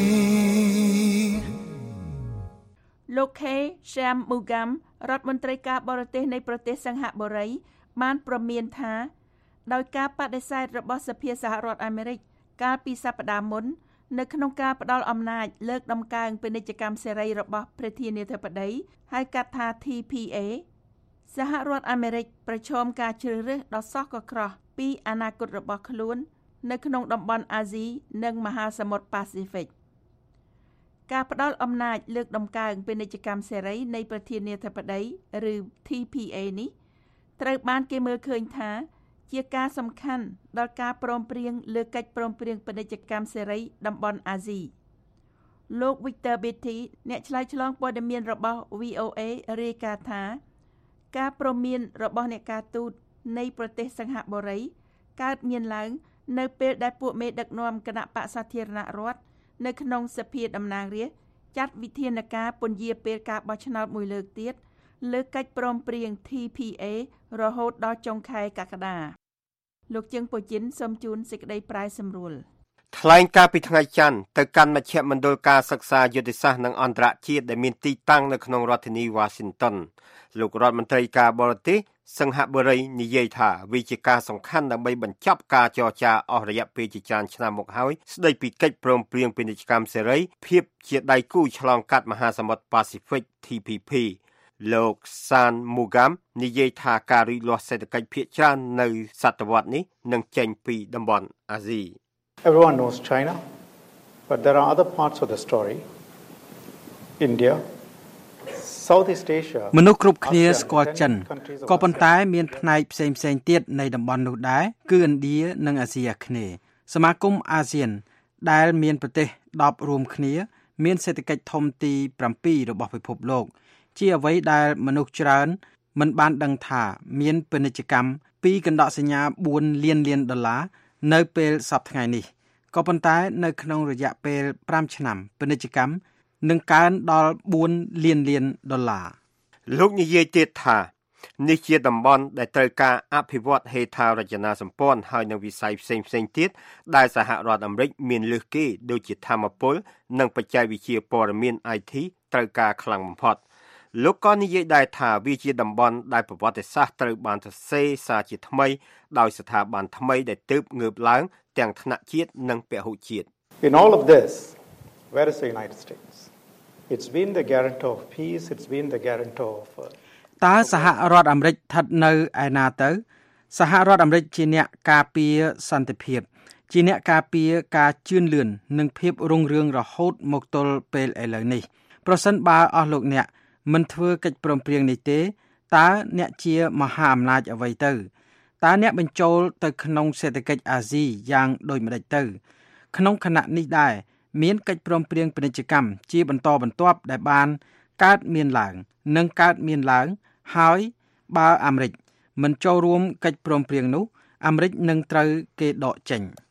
S3: លោកខេ សាម មូហ្គាំរដ្ឋមន្ត្រីការបរទេសនៃប្រទេសសិង្ហបុរីបានប្រមានថាដោយការបដិសេធរបស់សភាសហរដ្ឋអាមេរិកកាលពីសប្តាហ៍មុននៅក្នុងការផ្ដល់អំណាចលើកដំកើងពាណិជ្ជកម្មសេរីរបស់ប្រធានាធិបតីហៅកាត់ថា ធី ភី អេ សហរដ្ឋអាមេរិកប្រឈមការជ្រើសរើសដ៏សោះក៏ក្រោះពីអនាគតរបស់ខ្លួននៅក្នុងតំបន់អាស៊ីនិងមហាសមុទ្រប៉ាស៊ីហ្វិកការផ្ដល់អំណាចលើកដំកើងពាណិជ្ជកម្មសេរីនៃប្រធានាធិបតីឬ ធី ភី អេ នេះត្រូវបានគេមើលឃើញថាជាការសំខាន់ដល់ការព្រមព្រៀងលើកិច្ចព្រមព្រៀងពាណិជ្ជកម្មសេរីតំបន់អាស៊ីលោក Victor Beatty អ្នកឆ្លើយឆ្លងព័ត៌មានរបស់ វី អូ អេ រាយការណ៍ថាការព្រមានរបស់អ្នកការទូតនៃប្រទេសសិង្ហបុរីកើតមានឡើងនៅពេលដែលពួកមេដឹកនាំគណៈបក្សសាធារណរដ្ឋនៅក្នុងសភាតំណាងរាស្ត្រចាត់វិធានការពន្យាពេលការបោះឆ្នោតមួយលើកទៀតលើកិច្ចព្រមព្រៀង ធី ភី អេ រហូតដល់ចុងខែកក្កដាលោកជើងពូជីនសូមជូនសេចក្តីប្រាយសម្រួល
S4: ថ្លែងការពីថ្ងៃច័ន្ទទៅកាន់មជ្ឈមណ្ឌលការសិក្សាយុទ្ធសាស្ត្រនិងអន្តរជាតិដែលមានទីតាំងនៅក្នុងរដ្ឋធានី Washington លោករដ្ឋមន្ត្រីការបរទេសសិង្ហបុរីនិយាយថាវាជាការសំខាន់ដើម្បីបញ្ចប់ការចរចាអស់រយៈពេលជាច្រើនឆ្នាំមកហើយស្ដីពីកិច្ចព្រមព្រៀងពាណិជ្ជកម្មសេរីភាពជាដៃគូឆ្លងកាត់មហាសមុទ្រប៉ាស៊ីហ្វិក ធី ភី ភី លោក សាន មូហ្គាំនិយាយថាការរីកលាស់សេដ្ឋកិច្ចភាគច្រើននៅសតវត្សនេះនឹងចេញពីតំបន់អាស៊ី
S12: Everyone knows China, but there are other parts of the story. India, Southeast Asia.
S13: មនុស្សគ្រប់គ្នាស្គាល់ចិនក៏ប៉ុន្តែមានផ្នែកផ្សេងផ្សេងទៀតនៃតំបន់នោះដែរគឺឥណ្ឌានិងអាស៊ីអាគ្នេយ៍សមាគមអាស៊ានដែលមានប្រទេសដប់រួមគ្នាមានសេដ្ឋកិច្ចធំទី7របស់ពិភពលោកជាអ្វីដែលមនុស្សច្រើនមិនបានដឹងថាមានពាណិជ្ជកម្មពីកណ្ដកសញ្ញា4លានលានដុល្លារនៅពេលសប្តាហ៍ថ្ងៃនេះក៏ប៉ុន្តែនៅក្នុងរយៈពេល5ឆ្នាំពាណិជ្ជកម្មនឹងកើនដល់4លានលានដុល្លារ
S4: លោកនិយាយទៀតថានេះជាតំបន់ដែលត្រូវការអភិវឌ្ឍហេដ្ឋារចនាសម្ព័ន្ធហើយនៅវិស័យផ្សេងផ្សេងទៀតដែលសហរដ្ឋអាមេរិកមានលើសគេដូចជាធម្មពលនិងបច្ចេកវិទ្យាព័ត៌មាន អាយ ធី ត្រូវការខ្លាំងបំផុតលោកក៏និយាយដែរថាវាជាតំបន់ដែលប្រវត្តិសាស្ត្រត្រូវបានសរសេរសារជាថ្មីដោយស្ថាប័នថ្មីដែលទើបងើបឡើងទាំងថ្នាក់ជាតិនិងពហុជាតិ
S12: In all of this, where is the United States? It's been the guarantor of peace, it's been the guarantor of
S13: តើសហរដ្ឋអាមេរិកស្ថិតនៅឯណាទៅសហរដ្ឋអាមេរិកជាអ្នកការពារសន្តិភាពជាអ្នកការពារការជឿនលឿននិងភាពរុងរឿងរហូតមកទល់ពេលឥឡូវនេះប្រសិនបើអស់លោកអ្នកមិនធ្វើកិច្ចព្រមព្រៀងនេះទេតើអ្នកជាមហាអំណាចអ្វីទៅតើអ្នកបញ្ចូលទៅក្នុងសេដ្ឋកិច្ចអាស៊ីយ៉ាងដូចម្តេចទៅក្នុងខណៈនេះដែរមានកិច្ចព្រមព្រៀងពាណិជ្ជកម្មជាបន្តបន្ទាប់ដែលបានកើតមានឡើងនិងកើតមានឡើងហើយបើអាមេរិកមិនចូលរួមកិច្ចព្រមព្រៀងនោះអាមេរិកនឹងត្រូវគេដកចេញ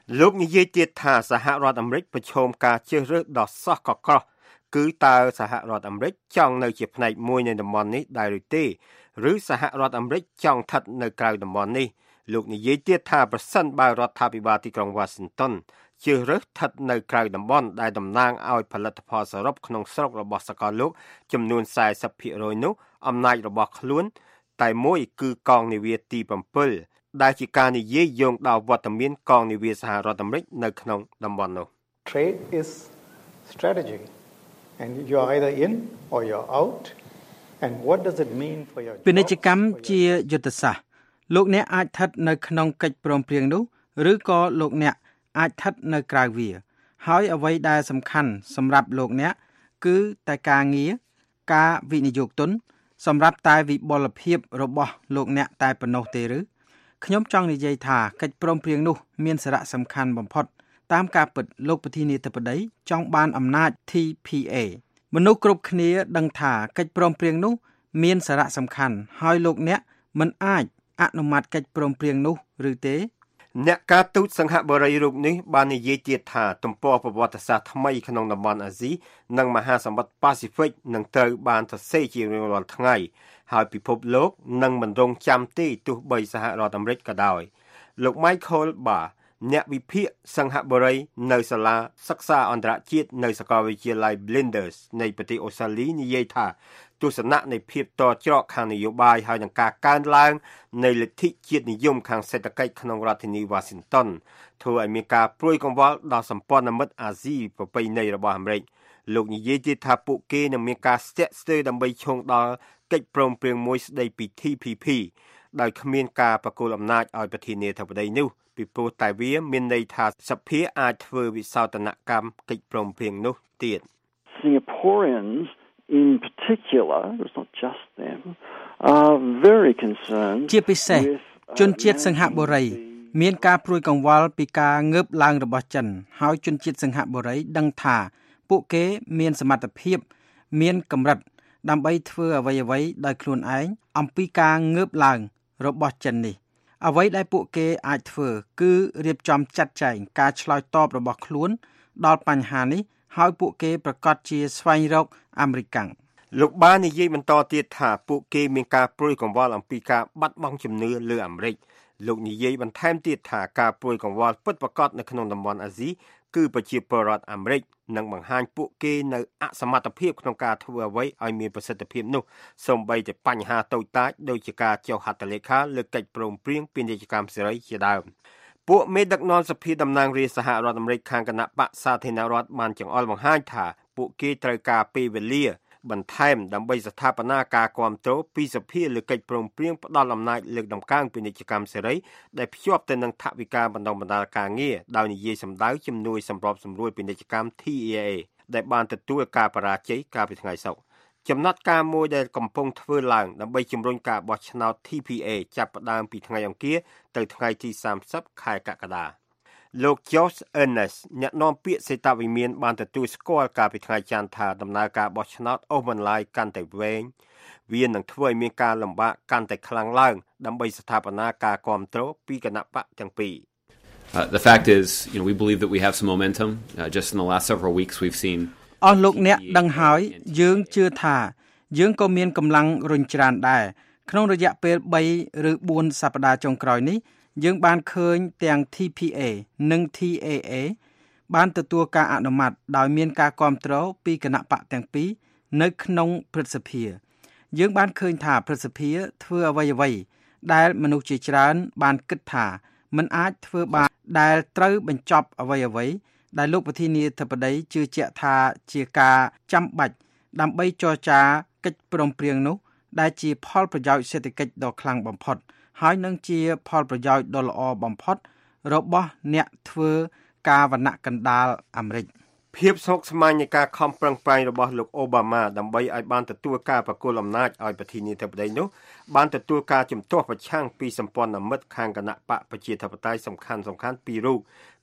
S4: លោកនិយាយទៀតថាសហរដ្ឋអាមេរិកប្រឈមការជ្រើសរើសដ៏សោះកក្រោះគឺតើសហរដ្ឋអាមេរិកចង់នៅជាផ្នែកមួយនៃតំបន់នេះដែរឬទេឬសហរដ្ឋអាមេរិកចង់ស្ថិតនៅក្រៅតំបន់នេះលោកនិយាយទៀតថាប្រសិនបើរដ្ឋាភិបាលទីក្រុង Washington ជ្រើសរើសស្ថិតនៅក្រៅតំបន់ដែលតំណាងឲ្យផលិតផលសរុបក្នុងស្រុករបស់សកលលោកចំនួន สี่สิบเปอร์เซ็นต์ នោះអំណាចរបស់ខ្លួនតែមួយគឺកងនាវាទី seven ដែលជាការនិយាយយោងដល់វត្តមានកងនាវាសហរដ្ឋអាមេរិកនៅក្នុងតំបន់នោះ
S12: Trade is strategy and you're either in or you're out and what does it mean for your
S13: ពាណិជ្ជកម្មជាយុទ្ធសាស្ត្រលោកអ្នកអាចស្ថិតនៅក្នុងកិច្ចព្រមព្រៀងនោះឬក៏លោកអ្នកអាចស្ថិតនៅក្រៅវាហើយអ្វីដែលសំខាន់សម្រាប់លោកអ្នកគឺតែការងារការវិនិយោគទុនសម្រាប់តែវិបលភាពរបស់លោកអ្នកតែប៉ុណ្ណោះទេឬខ្ញុំចង់និយាយថាកិច្ចព្រមព្រៀងនោះមានសារៈសំខាន់បំផុតតាមការពិតលោកប្រធានាធិបតីចង់បានអំណាច T P A មនុស្សគ្រប់គ្នាដឹងថាកិច្ចព្រមព្រៀងនោះមានសារៈសំខាន់ហើយលោកអ្នកមិនអាចអនុម័តកិច្ចព្រមព្រៀងនោះឬទេ
S4: អ្នកការទូតសង្ហបុរីរូបនេះបាននិយាយទៀតថាទំព័រប្រវត្តិសាស្ត្រថ្មីក្នុងតំបន់អាស៊ីនិងមហាសមុទ្រប៉ាស៊ីហ្វិកនឹងត្រូវបានសរសេរជារៀងរាល់ថ្ងៃហើយពិភពលោកនឹងមិនរងចាំទេទោះបីសហរដ្ឋអាមេរិកក៏ដោយលោក Michael Barr អ្នកវិភាគសង្ហបុរីនៅសាលាសិក្សាអន្តរជាតិនៅសាកលវិទ្យាល័យ Blinders នៃប្រទេសអូស្ត្រាលីនិយាយថាទស្សនៈនៃភាពតច្រកខាងនយោបាយហើយនឹងការកើនឡើងនៃលទ្ធិជាតិនិយមខាងសេដ្ឋកិច្ចក្នុងរដ្ឋធានី Washington ធ្វើឲ្យមានការព្រួយកង្វល់ដល់សម្ព័ន្ធមិត្តអាស៊ីប្រពៃណីរបស់អាមេរិកលោកនិយាយទៀតថាពួកគេនឹងមានការស្ទាក់ស្ទើរដើម្បីឈោងដល់កិច្ចព្រមព្រៀងមួយស្ដីពី T P P ដោយគ្មានការប្រគល់អំណាចឲ្យប្រធានាធិបតីនោះពីព្រោះតែវាមានន័យថាសភាអាចធ្វើវិសោធនកម្មកិច្ចព្រមព្រៀងនោះទៀត
S14: Singaporeans in particular it's not just them are very concerned
S13: ជាពិសេសជនជាតិសិង្ហបុរីមានការព្រួយកង្វល់ពីការងើបឡើងរបស់ចិនហើយជនជាតិសិង្ហបុរីដឹងថាពួកគេមានសមត្ថភាពមានកម្រិតដើម្បីធ្វើអ្វីៗដោយខ្លួនឯងអំពីការងើបឡើងរបស់ចិននេះអ្វីដែលពួកគេអាចធ្វើគឺរៀបចំចាត់ចែងការឆ្លើយតបរបស់ខ្លួនដល់បញ្ហានេះហើយពួកគេប្រកាសជាស្វែងរកអាមេរិកាំង
S4: លោកបាននិយាយបន្តទៀតថាពួកគេមានការព្រួយកង្វល់អំពីការបាត់បង់ជំនឿលើអាមេរិកលោកនិយាយបន្ថែមទៀតថាការព្រួយកង្វល់ពិតប្រាកដនៅក្នុងតំបន់អាស៊ីគឺប្រជាពលរដ្ឋអាមេរិកនឹងបង្ហាញពួកគេនៅអសមត្ថភាពក្នុងការធ្វើអ្វីឲ្យមានប្រសិទ្ធភាពនោះសូម្បីតែបញ្ហាតូចតាចដូចជាការចុះហត្ថលេខាលើកិច្ចព្រមព្រៀងពាណិជ្ជកម្មសេរីជាដើមពួកមេដឹកនាំសភាតំណាងរាស្ត្រសហរដ្ឋអាមេរិកខាងគណៈបក្សសាធារណរដ្ឋបានចង្អុលបង្ហាញថាពួកគេត្រូវការពេលវេលាបន្ថែមដើម្បីស្ថាបនាការគាំទ្រពីសភាលើកិច្ចព្រមព្រៀងផ្ដល់អំណាចលើកដំកើងពាណិជ្ជកម្មសេរីដែលភ្ជាប់ទៅនឹងថវិកាបណ្ដុំបណ្ដាលការងារដោយនិយាយសម្ដៅជំនួយសម្របសម្រួលពាណិជ្ជកម្ម T A A ដែលបានទទួលការបរាជ័យកាលពីថ្ងៃសុក្រចំណាត់ការមួយដែលកំពុងធ្វើឡើងដើម្បីជំរុញការបោះឆ្នោត T P A ចាប់ផ្ដើមពីថ្ងៃអង្គារទៅថ្ងៃទីសាមសិបខែកក្កដាលោក George Ernest អ្នកនាំពាក្យសេតវិមានបានទទួលស្គាល់កាលពីថ្ងៃច័ន្ទថាដំណើរការបោះឆ្នោតអូសបន្លាយកាន់តែវែងវានឹងធ្វើឲ្យមានការលំបាកកាន់តែខ្លាំងឡើងដើម្បីស្ថាបនាការគាំទ្រពីគណៈបកទាំងពីរ
S15: Uh, the fact is, you know, we believe that we have some momentum. Uh, just in the last several weeks, we've seen.
S13: អស់លោកអ្នកដឹងហើយយើងជឿថាយើងក៏មានកម្លាំងរុញច្រានដែរក្នុងរយៈពេលបីឬបួនសប្តាហ៍ចុងក្រោយនេះយើងបានឃើញទាំង T P A និង T A A បានទទួលការអនុម័តដោយមានការគាំទ្រពីគណៈបកទាំងពីរនៅក្នុងព្រឹទ្ធសភាយើងបានឃើញថាព្រឹទ្ធសភាធ្វើអ្វីៗដែលមនុស្សជាច្រើនបានគិតថាមិនអាចធ្វើបានដែលត្រូវបញ្ចប់អ្វីៗដែលលោកប្រធានាធិបតីជឿជាក់ថាជាការចាំបាច់ដើម្បីចរចាកិច្ចព្រមព្រៀងនោះដែលជាផលប្រយោជន៍សេដ្ឋកិច្ចដ៏ខ្លាំងបំផុតហើយនឹងជាផលប្រយោជន៍ដ៏ល្អបំផុតរបស់អ្នកធ្វើការវណ្ណៈកណ្ដាលអាមេរិក
S4: ភាពស្មុគស្មាញនៃការខំប្រឹងប្រែងរបស់លោកអូបាម៉ាដើម្បីឲ្យបានទទួលការប្រគល់អំណាចឲ្យប្រធានាធិបតីនោះបានទទួលការជំទាស់ប្រឆាំងពីសម្ព័ន្ធមិត្តខាងគណៈបកប្រជាធិបតេយ្យសំខាន់ៗពីររូប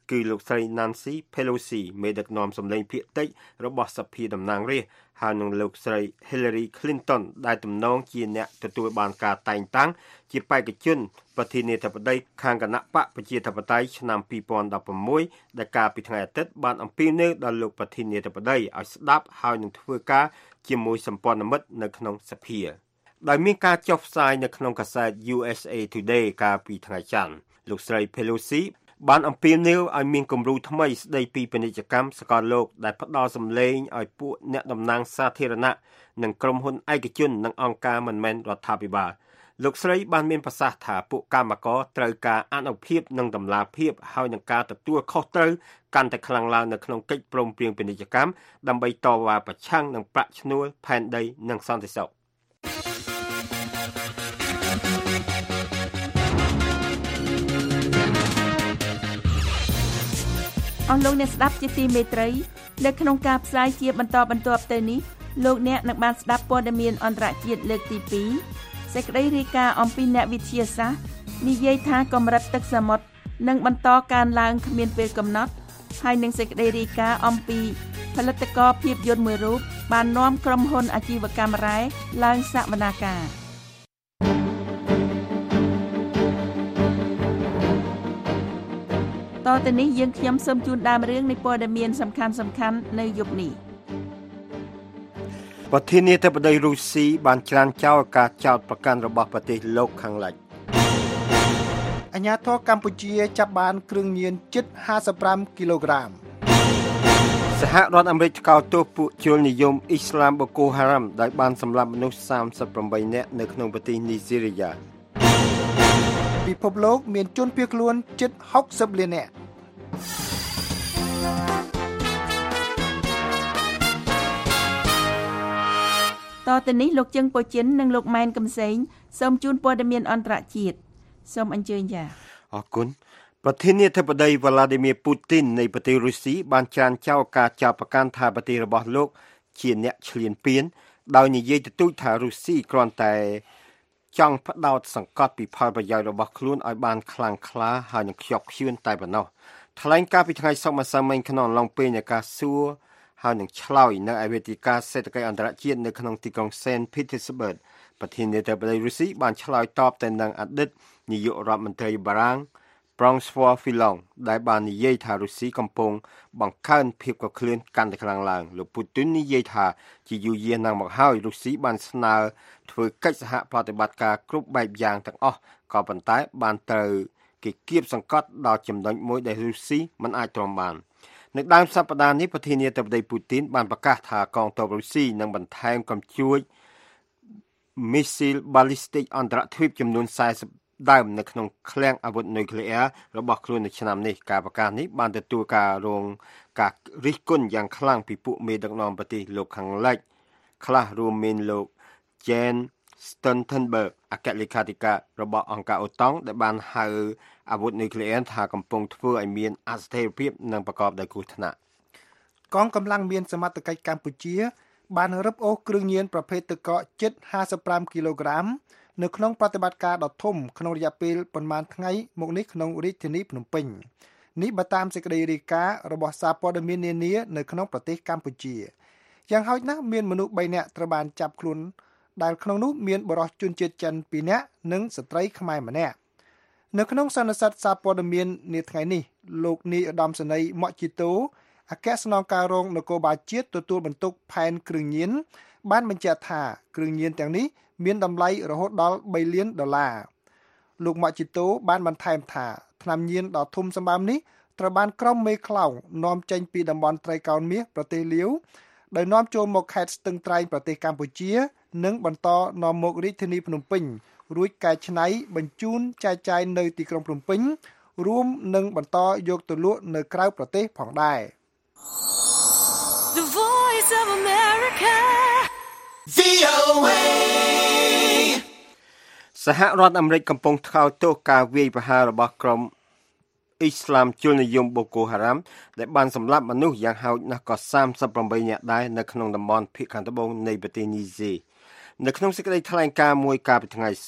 S4: គឺលោកស្រី Nancy Pelosi មេដឹកនាំសម្លេងភាគតិចរបស់សភាតំណាងរាស្ត្រហើយនិងលោកស្រី Hillary Clinton ដែលទំនងជាអ្នកទទួលបានការតែងតាំងជាបេក្ខជនប្រធានាធិបតីខាងគណៈបកប្រជាធិបតេយ្យឆ្នាំពីរពាន់ដប់ប្រាំមួយដែលកាលពីថ្ងៃអាទិត្យបានអំពាវនាវដល់លោកប្រធានាធិបតីឲ្យស្ដាប់ហើយនឹងធ្វើការជាមួយសម្ព័ន្ធមិត្តនៅក្នុងសភាដោយមានការចុះផ្សាយនៅក្នុងកាសែត U S A Today កាលពីថ្ងៃច័ន្ទលោកស្រី Pelosi បានអំពាវនាវឲ្យមានគំរូថ្មីស្ដីពីពាណិជ្ជកម្មសកលលោកដែលផ្ដល់សម្លេងឲ្យពួកអ្នកតំណាងសាធារណៈនិងក្រុមហ៊ុនឯកជននិងអង្គការមិនមែនរដ្ឋាភិបាលលោកស្រីបានមានប្រសាសន៍ថាពួកកម្មករត្រូវការអនុភាពនិងតម្លាភាពហើយនឹងការទទួលខុសត្រូវកាន់តែខ្លាំងឡើងនៅក្នុងកិច្ចព្រមព្រៀងពាណិជ្ជកម្មដើម្បីតវ៉ាប្រឆាំងនឹងប្រាក់ឈ្នួលផែនដីនិងសន្តិសុខ
S3: អស់លោកអ្នកស្ដាប់ជាទីមេត្រីនៅក្នុងការផ្សាយជាបន្តបន្ទាប់ទៅនេះលោកអ្នកនឹងបានស្ដាប់ព័ត៌មានអន្តរជាតិលើកទីពីរសេចក្តីរាយការណ៍អំពីអ្នកវិទ្យាសាស្ត្រនិយាយថាកម្រិតទឹកសមុទ្រនឹងបន្តកើនឡើងគ្មានពេលកំណត់ហើយនឹងសេចក្តីរាយការណ៍អំពីផលិតករភាពយន្តមួយរូបបាននាំក្រុមហ៊ុនអាជីវកម្មរ៉ែឡើងសវនាការតទៅនេះយើងខ្ញុំសូមជូនដើមរឿងនៃព័ត៌មានសំខាន់សំខាន់នៅយប់នេះ
S4: ប្រធានាធិបតីរុស្ស៊ីបានច្រានចោលការចោទប្រកាន់របស់ប្រទេសលោកខាងលិច
S5: អាជ្ញាធរកម្ពុជាចាប់បានគ្រឿងញៀនជិតห้าสิบห้าគីឡូក្រាម
S4: សហរដ្ឋអាមេរិកថ្កោលទោសពួកជននិយមអ៊ីស្លាមបូកូហារ៉ាំដែលបានសម្លាប់មនុស្សសាមសិបប្រាំបីនាក់នៅក្នុងប្រទេសនីហ្សេរីយ៉ា
S5: ពិភពលោកមានជនភៀសខ្លួនជិតหกสิบលាននាក់
S3: តទៅនេះលោកជឹងពូចិននិងលោកម៉ែនកំសែងសូមជូនព័ត៌មានអន្តរជាតិសូមអញ្ជើញចា៎
S4: អរគុណប្រធានាធិបតី Vladimir Putin នៃប្រទេសរុស្ស៊ីបានច្រានចោលការចោទប្រកាន់ថាប្រទេសរបស់លោកជាអ្នកឈ្លានពានដោយនិយាយទទូចថារុស្ស៊ីគ្រាន់តែចង់ផ្ដោតសង្កត់ពីផលប្រយោជន៍របស់ខ្លួនឲ្យបានខ្លាំងក្លាហើយនឹងខ្ជាប់ខ្ជួនតែប៉ុណ្ណោះថ្លែងការពីថ្ងៃសុក្រម្សិលមិញក្នុងអំឡុងពេលនៃការសួរហើយនឹងឆ្លើយនៅឯវេទិកាសេដ្ឋកិច្ចអន្តរជាតិនៅក្នុងទីក្រុង Saint Petersburg ប្រធានាធិបតីរុស្ស៊ីបានឆ្លើយតបទៅនឹងអតីតនាយករដ្ឋមន្ត្រីបារាំង François Fillon ដែលបាននិយាយថារុស្ស៊ីកំពុងបង្កើនភាពកក្លឿនកាន់តែខ្លាំងឡើងលោកពូទីននិយាយថាជាយូរយារណាស់មកហើយរុស្ស៊ីបានស្នើធ្វើកិច្ចសហប្រតិបត្តិការគ្រប់បែបយ៉ាងទាំងអស់ក៏ប៉ុន្តែបានត្រូវគេគៀបសង្កត់ដល់ចំណុចមួយដែលរុស្ស៊ីមិនអាចទ្រាំបាននៅដើមសប្តាហ៍នេះប្រធានាធិបតីពូទីនបានប្រកាសថាកងទ័ពរុស្ស៊ីនឹងបន្ថែមកំជួចមីស៊ីលបាលីស្ទិកអន្តរជាតិចំនួនสี่สิบដើមនៅក្នុងឃ្លាំងអាវុធនុយក្លេអ៊ែររបស់ខ្លួននៅឆ្នាំនេះការប្រកាសនេះបានទទួលការរងការរិះគន់យ៉ាងខ្លាំងពីពួកមេដឹកនាំប្រទេសលោកខាងលិចខ្លះរួមមានលោក Jens Stoltenberg អគ្គលេខាធិការរបស់អង្គការអូតុងដែលបានហៅអាវុធនុយក្លេអ៊ែរថាកំពុងធ្វើឲ្យមានអស្ថិរភាពនិងប្រកបដោយគ្រោះថ្នាក់
S5: កងកម្លាំងមានសមត្ថកិច្ចកម្ពុជាបានរឹបអូសគ្រឿងញៀនប្រភេទទឹកកកជិតห้าสิบห้าគីឡូក្រាមនៅក្នុងប្រតិបត្តិការដ៏ធំក្នុងរយៈពេលប្រមាណថ្ងៃមកនេះក្នុងរាជធានីភ្នំពេញនេះបើតាមសេចក្តីរាយការណ៍របស់សារព័ត៌មាននានានៅក្នុងប្រទេសកម្ពុជាយ៉ាងហោចណាស់មានមនុស្សបីនាក់ត្រូវបានចាប់ខ្លួនដែលក្នុងនោះមានបរិសុទ្ធជនជាតិចិនពីរនាក់និងស្ត្រីខ្មែរម្នាក់នៅក្នុងសន្និសីទសារព័ត៌មាននាថ្ងៃនេះលោកនាយឧត្តមសេនីយ៍ម៉ុកជីតូអគ្គស្នងការរងនគរបាលជាតិទទួលបន្ទុកផែនគ្រឿងញៀនបានបញ្ជាក់ថាគ្រឿងញៀនទាំងនេះមានតម្លៃរហូតដល់បីលានដុល្លារលោកម៉ាជីតូបានបន្ថែមថាថ្នាំញៀនដ៏ធំសម្បើមនេះត្រូវបានក្រុមមេខ្លោងនាំចេញពីតំបន់ត្រីកោណមាសប្រទេសលាវដោយនាំចូលមកខេត្តស្ទឹងត្រែងប្រទេសកម្ពុជានិងបន្តនាំមករាជធានីភ្នំពេញរួចកែច្នៃបញ្ជូនចែកចាយនៅទីក្រុងភ្នំពេញរួមនឹងបន្តយកទៅលក់នៅក្រៅប្រទេសផងដែរ
S2: The Voice of America V O A
S4: សហរដ្ឋអាមេរិកកំពុងថ្កោលទោសការវាយប្រហាររបស់ក្រុមអ៊ីស្លាមជននិយមបូកូហារ៉ាំដែលបានសម្លាប់មនុស្សយ៉ាងហោចណាស់ក៏សាមសិបប្រាំបីនាក់ដែរនៅក្នុងតំបន់ភាគខាងត្បូងនៃប្រទេសនីហ្សេនៅក្នុងសេចក្តីថ្លែងការណ៍មួយកាលពីថ្ងៃសុក្រ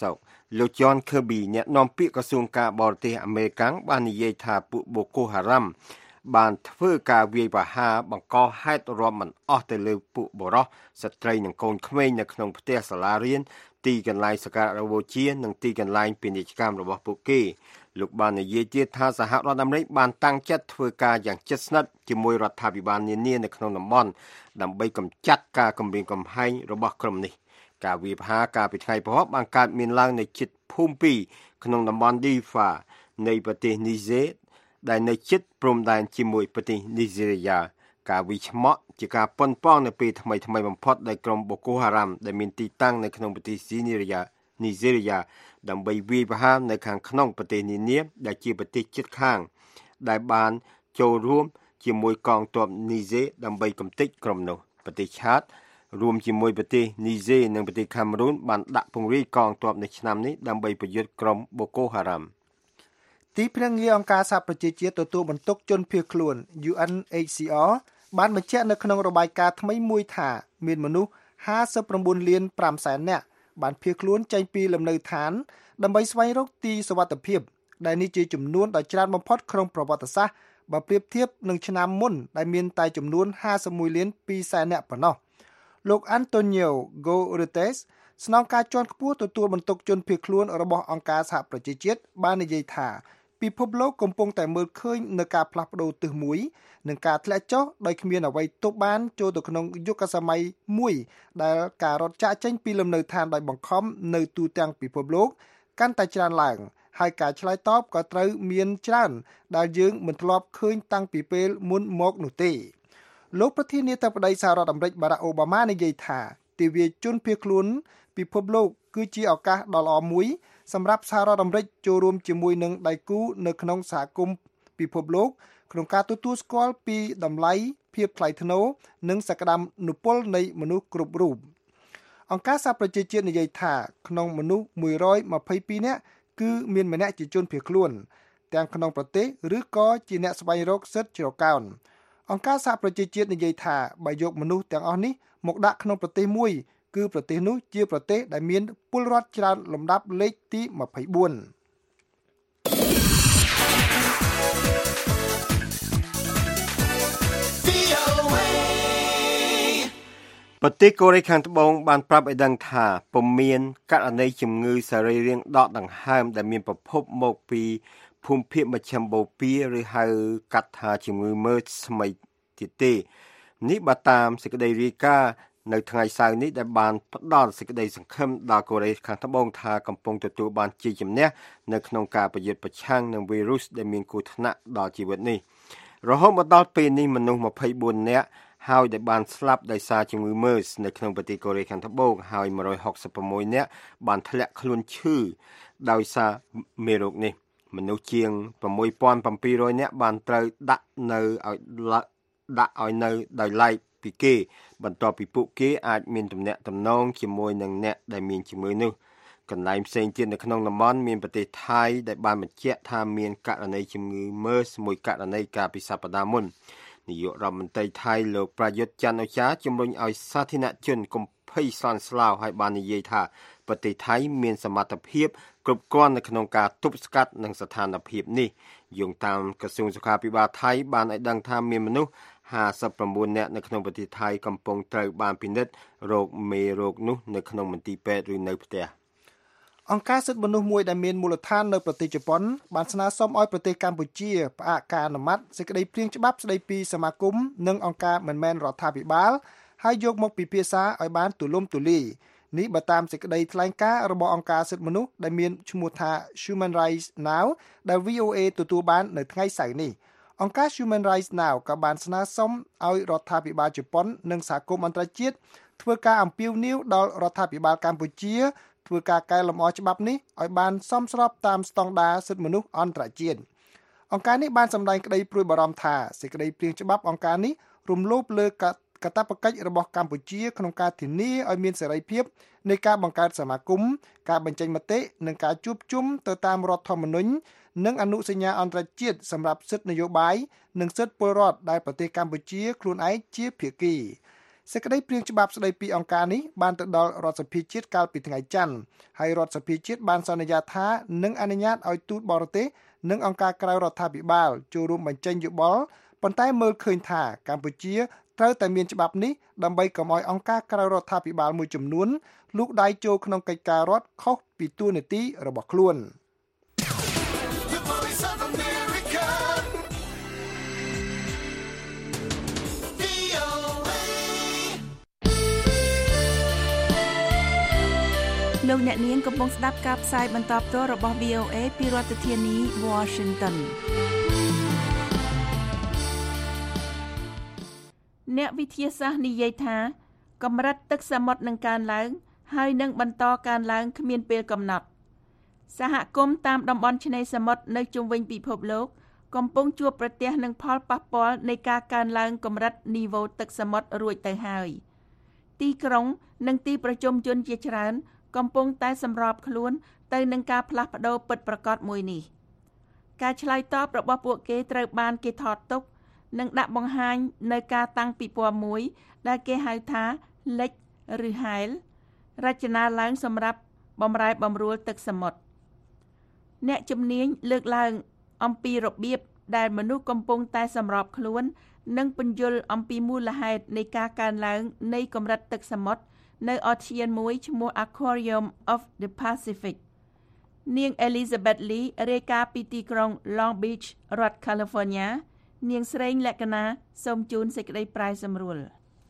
S4: លោក John Kirby អ្នកនាំពាក្យក្រសួងការបរទេសអាមេរិកបាននិយាយថាពួក Boko Haram បានធ្វើការវាយប្រហារបង្កហេតុរាប់មិនអស់ទៅលើពួកបរិសុទ្ធស្ត្រីនិងកូនក្មេងនៅក្នុងផ្ទះសាលារៀនទីកន្លែងសក្ការៈបូជានិងទីកន្លែងពាណិជ្ជកម្មរបស់ពួកគេលោកបាននិយាយទៀតថាសហរដ្ឋអាមេរិកបានតាំងចិត្តធ្វើការយ៉ាងជិតស្និទ្ធជាមួយរដ្ឋាភិបាលនានានៅក្នុងតំបន់ដើម្បីកម្ចាត់ការគំរាមកំហែងរបស់ក្រុមនេះការវាយប្រហារកាលពីថ្ងៃប្រហ័សបានកើតមានឡើងនៅជិតភូមិពីរក្នុងតំបន់ Difa នៃប្រទេស Niger ដែលនៅជិតព្រំដែនជាមួយប្រទេស Nigeria ការវិឆ្មក់ជាការប៉ុនប៉ងនៅពេលថ្មីថ្មីបំផុតដោយក្រុម Boko Haram ដែលមានទីតាំងនៅក្នុងប្រទេស Nigeria Nigeria ដើម្បីវាយប្រហារនៅខាងក្នុងប្រទេសនានាដែលជាប្រទេសជិតខាងដែលបានចូលរួមជាមួយកងទ័ព Niger ដើម្បីកំទេចក្រុមនោះប្រទេសឆាតរួមជាមួយប្រទេស Niger និងប្រទេស Cameroon បានដាក់ពង្រាយកងទ័ពនៅឆ្នាំនេះដើម្បីប្រយុទ្ធក្រុម Boko Haram
S5: ទីភ្នាក់ងារអង្គការសហប្រជាជាតិទទួលបន្ទុកជនភៀសខ្លួន U N H C R បានបញ្ជាក់នៅក្នុងរបាយការណ៍ថ្មីមួយថាមានមនុស្សห้าสิบเก้าលានห้าแสนនាក់បានភៀសខ្លួនចេញពីលំនៅឋានដើម្បីស្វែងរកទីសុវត្ថិភាពដែលនេះជាចំនួនដ៏ច្រើនបំផុតក្នុងប្រវត្តិសាស្ត្របើប្រៀបធៀបនឹងឆ្នាំមុនដែលមានតែចំនួនห้าสิบเอ็ดលានពីរแสนនាក់ប៉ុណ្ណោះលោក Antonio Guterres ស្នងការជាន់ខ្ពស់ទទួលបន្ទុកជនភៀសខ្លួនរបស់អង្គការសហប្រជាជាតិបាននិយាយថាពិភពលោកកំពុងតែមើលឃើញនឹងការផ្លាស់ប្ដូរទិសមួយនិងការធ្លាក់ចុះដោយគ្មានអ្វីទប់បានចូលទៅក្នុងយុគសម័យមួយដែលការរត់ចាក់ចេញពីលំនៅឋានដោយបង្ខំនៅទូទាំងពិភពលោកកាន់តែច្រើនឡើងហើយការឆ្លើយតបក៏ត្រូវមានច្រើនដែលយើងមិនធ្លាប់ឃើញតាំងពីពេលមុនមកនោះទេលោកប្រធានាធិបតីសហរដ្ឋអាមេរិកបារ៉ាក់អូបាម៉ានិយាយថាទិវាជនភៀសខ្លួនពិភពលោកគឺជាឱកាសដ៏ល្អមួយសម្រាប់សហរដ្ឋអាមេរិកចូលរួមជាមួយនឹងដៃគូនៅក្នុងសហគមន៍ពិភពលោកក្នុងការទទួលស្គាល់ពីតម្លៃភាពថ្លៃថ្នូរនិងសក្តានុពលនៃមនុស្សគ្រប់រូបអង្គការសហប្រជាជាតិនិយាយថាក្នុងមនុស្សមួយរយម្ភៃពីរនាក់គឺមានម្នាក់ជាជនភៀសខ្លួនទាំងក្នុងប្រទេសឬក៏ជាអ្នកស្វែងរកសិទ្ធិជ្រកកោនអង្គការសហប្រជាជាតិនិយាយថាបើយកមនុស្សទាំងអស់នេះមកដាក់ក្នុងប្រទេសមួយគឺប្រទេសនោះជាប្រទេសដែលមានពលរដ្ឋច្រើនលំដាប់លេខទីម្ភៃបួន
S4: ប្រទេសកូរ៉េខាងត្បូងបានប្រាប់ឲ្យដឹងថាពុំមានករណីជំងឺសរីរាង្គដកដង្ហើមដែលមានប្រភពមកពីភូមិភាគមជ្ឈិមបូព៌ាឬហៅកាត់ថាជំងឺ MERS ថ្មីទៀតទេនេះបើតាមសេចក្តីរាយការណ៍នៅថ្ងៃសៅរ៍នេះដែលបានផ្ដល់សេចក្តីសង្ឃឹមដល់កូរ៉េខាងត្បូងថាកំពុងទទួលបានជ័យជំនះនៅក្នុងការប្រយុទ្ធប្រឆាំងនឹងវីរុសដែលមានគ្រោះថ្នាក់ដល់ជីវិតនេះរហូតមកដល់ពេលនេះមនុស្សម្ភៃបួននាក់ហើយដែលបានស្លាប់ដោយសារជំងឺ MERS នៅក្នុងប្រទេសកូរ៉េខាងត្បូងហើយមួយរយហុកសិប៦នាក់បានធ្លាក់ខ្លួនឈឺដោយសារមេរោគនេះមនុស្សជាង៦ពាន់៧រយនាក់បានត្រូវដាក់នៅឲ្យដាក់ឲ្យនៅដោយឡែកពីគេបន្ទាប់ពីពួកគេអាចមានទំនាក់ទំនងជាមួយនឹងអ្នកដែលមានជំងឺនោះកន្លែងផ្សេងទៀតនៅក្នុងតំបន់មានប្រទេសថៃដែលបានបញ្ជាក់ថាមានករណីជំងឺ MERS មួយករណីកាលពីសប្តាហ៍មុននាយករដ្ឋមន្ត្រីថៃលោកប្រយុទ្ធច័ន្ទអូចាជំរុញឲ្យសាធារណជនកុំភ័យស្លន់ស្លោហើយបាននិយាយថាប្រទេសថៃមានសមត្ថភាពគ្រប់គ្រាន់នៅក្នុងការទប់ស្កាត់នឹងស្ថានភាពនេះយោងតាមក្រសួងសុខាភិបាលថៃបានឲ្យដឹងថាមានមនុស្សห้าสิบเก้าនាក់នៅក្នុងប្រទេសថៃកំពុងត្រូវបានពិនិត្យរោគមេរោគនោះនៅក្នុងមន្ទីរពេទ្យឬនៅផ្ទះ
S5: អង្គការសិទ្ធិមនុស្សមួយដែលមានមូលដ្ឋាននៅប្រទេសជប៉ុនបានស្នើសុំឲ្យប្រទេសកម្ពុជាផ្អាកការអនុម័តសេចក្តីព្រាងច្បាប់ស្តីពីសមាគមនិងអង្គការមិនមែនរដ្ឋាភិបាលហើយយកមកពិភាក្សាឲ្យបានទូលំទូលាយនេះបើតាមសេចក្តីថ្លែងការណ៍របស់អង្គការសិទ្ធិមនុស្សដែលមានឈ្មោះថា Human Rights Now ដែល V O A ទទួលបាននៅថ្ងៃសៅរ៍នេះអង្គការ Human Rights Now ក៏បានស្នើសុំឲ្យរដ្ឋាភិបាលជប៉ុននិងសហគមន៍អន្តរជាតិធ្វើការអំពាវនាវដល់រដ្ឋាភិបាលកម្ពុជាធ្វើការកែលម្អច្បាប់នេះឲ្យបានសមស្របតាមស្តង់ដារសិទ្ធិមនុស្សអន្តរជាតិអង្គការនេះបានសម្ដែងក្តីព្រួយបារម្ភថាសេចក្តីព្រាងច្បាប់អង្គការនេះរំលោភលើកាតព្វកិច្ចរបស់កម្ពុជាក្នុងការធានាឲ្យមានសេរីភាពនៃការបង្កើតសមាគមការបញ្ចេញមតិនិងការជួបជុំទៅតាមរដ្ឋធម្មនុញ្ញនិងអនុសញ្ញាអន្តរជាតិសម្រាប់សិទ្ធិនយោបាយនិងសិទ្ធិពលរដ្ឋដែលប្រទេសកម្ពុជាខ្លួនឯងជាភាគីសេចក្តីព្រាងច្បាប់ស្តីពីអង្គការនេះបានទៅដល់រដ្ឋសភាជាតិកាលពីថ្ងៃច័ន្ទហើយរដ្ឋសភាជាតិបានសន្យាថានឹងអនុញ្ញាតឲ្យទូតបរទេសនិងអង្គការក្រៅរដ្ឋាភិបាលចូលរួមបញ្ចេញយោបល់ប៉ុន្តែមើលឃើញថាកម្ពុជាត្រូវតែមានច្បាប់នេះដើម្បីកុំឲ្យអង្គការក្រៅរដ្ឋាភិបាលមួយចំនួនលូកដៃចូលក្នុងកិច្ចការរដ្ឋខុសពីតួនាទីរបស់ខ្លួន
S3: លោកអ្នកនាងកំពុងស្ដាប់ការផ្សាយបន្តផ្ទាល់របស់ វី អូ អេ ពីរដ្ឋធានី Washington អ្នកវិទ្យាសាស្ត្រនិយាយថាកម្រិតទឹកសមុទ្រនឹងកើនឡើងហើយនឹងបន្តកើនឡើងគ្មានពេលកំណត់សហគមន៍តាមតំបន់ឆ្នេរសមុទ្រនៅជុំវិញពិភពលោកកំពុងជួបប្រទះនឹងផលប៉ះពាល់នៃការកើនឡើងកម្រិតនីវ៉ូទឹកសមុទ្ររួចទៅហើយទីក្រុងនិងទីប្រជុំជនជាច្រើនកំពុងតែសម្របខ្លួនទៅនឹងការផ្លាស់ប្ដូរពិតប្រាកដមួយនេះការឆ្លើយតបរបស់ពួកគេត្រូវបានគេថតទុកនិងដាក់បង្ហាញនៅការតាំងពិព័រណ៍មួយដែលគេហៅថាលិចឬហែលរចនាឡើងសម្រាប់បម្រែបម្រួលទឹកសមុទ្រអ្នកជំនាញលើកឡើងអំពីរបៀបដែលមនុស្សកំពុងតែសម្របខ្លួននិងពន្យល់អំពីមូលហេតុនៃការកើនឡើងនៃកម្រិតទឹកសមុទ្រនៅឧទ្យានមួយឈ្មោះ Aquarium of the Pacific នាង Elizabeth Lee រាយការណ៍ពីទីក្រុង Long Beach រដ្ឋ California នាងស្រីលក្ខណាសូមជូនសេចក្តីប្រាយសម្រួល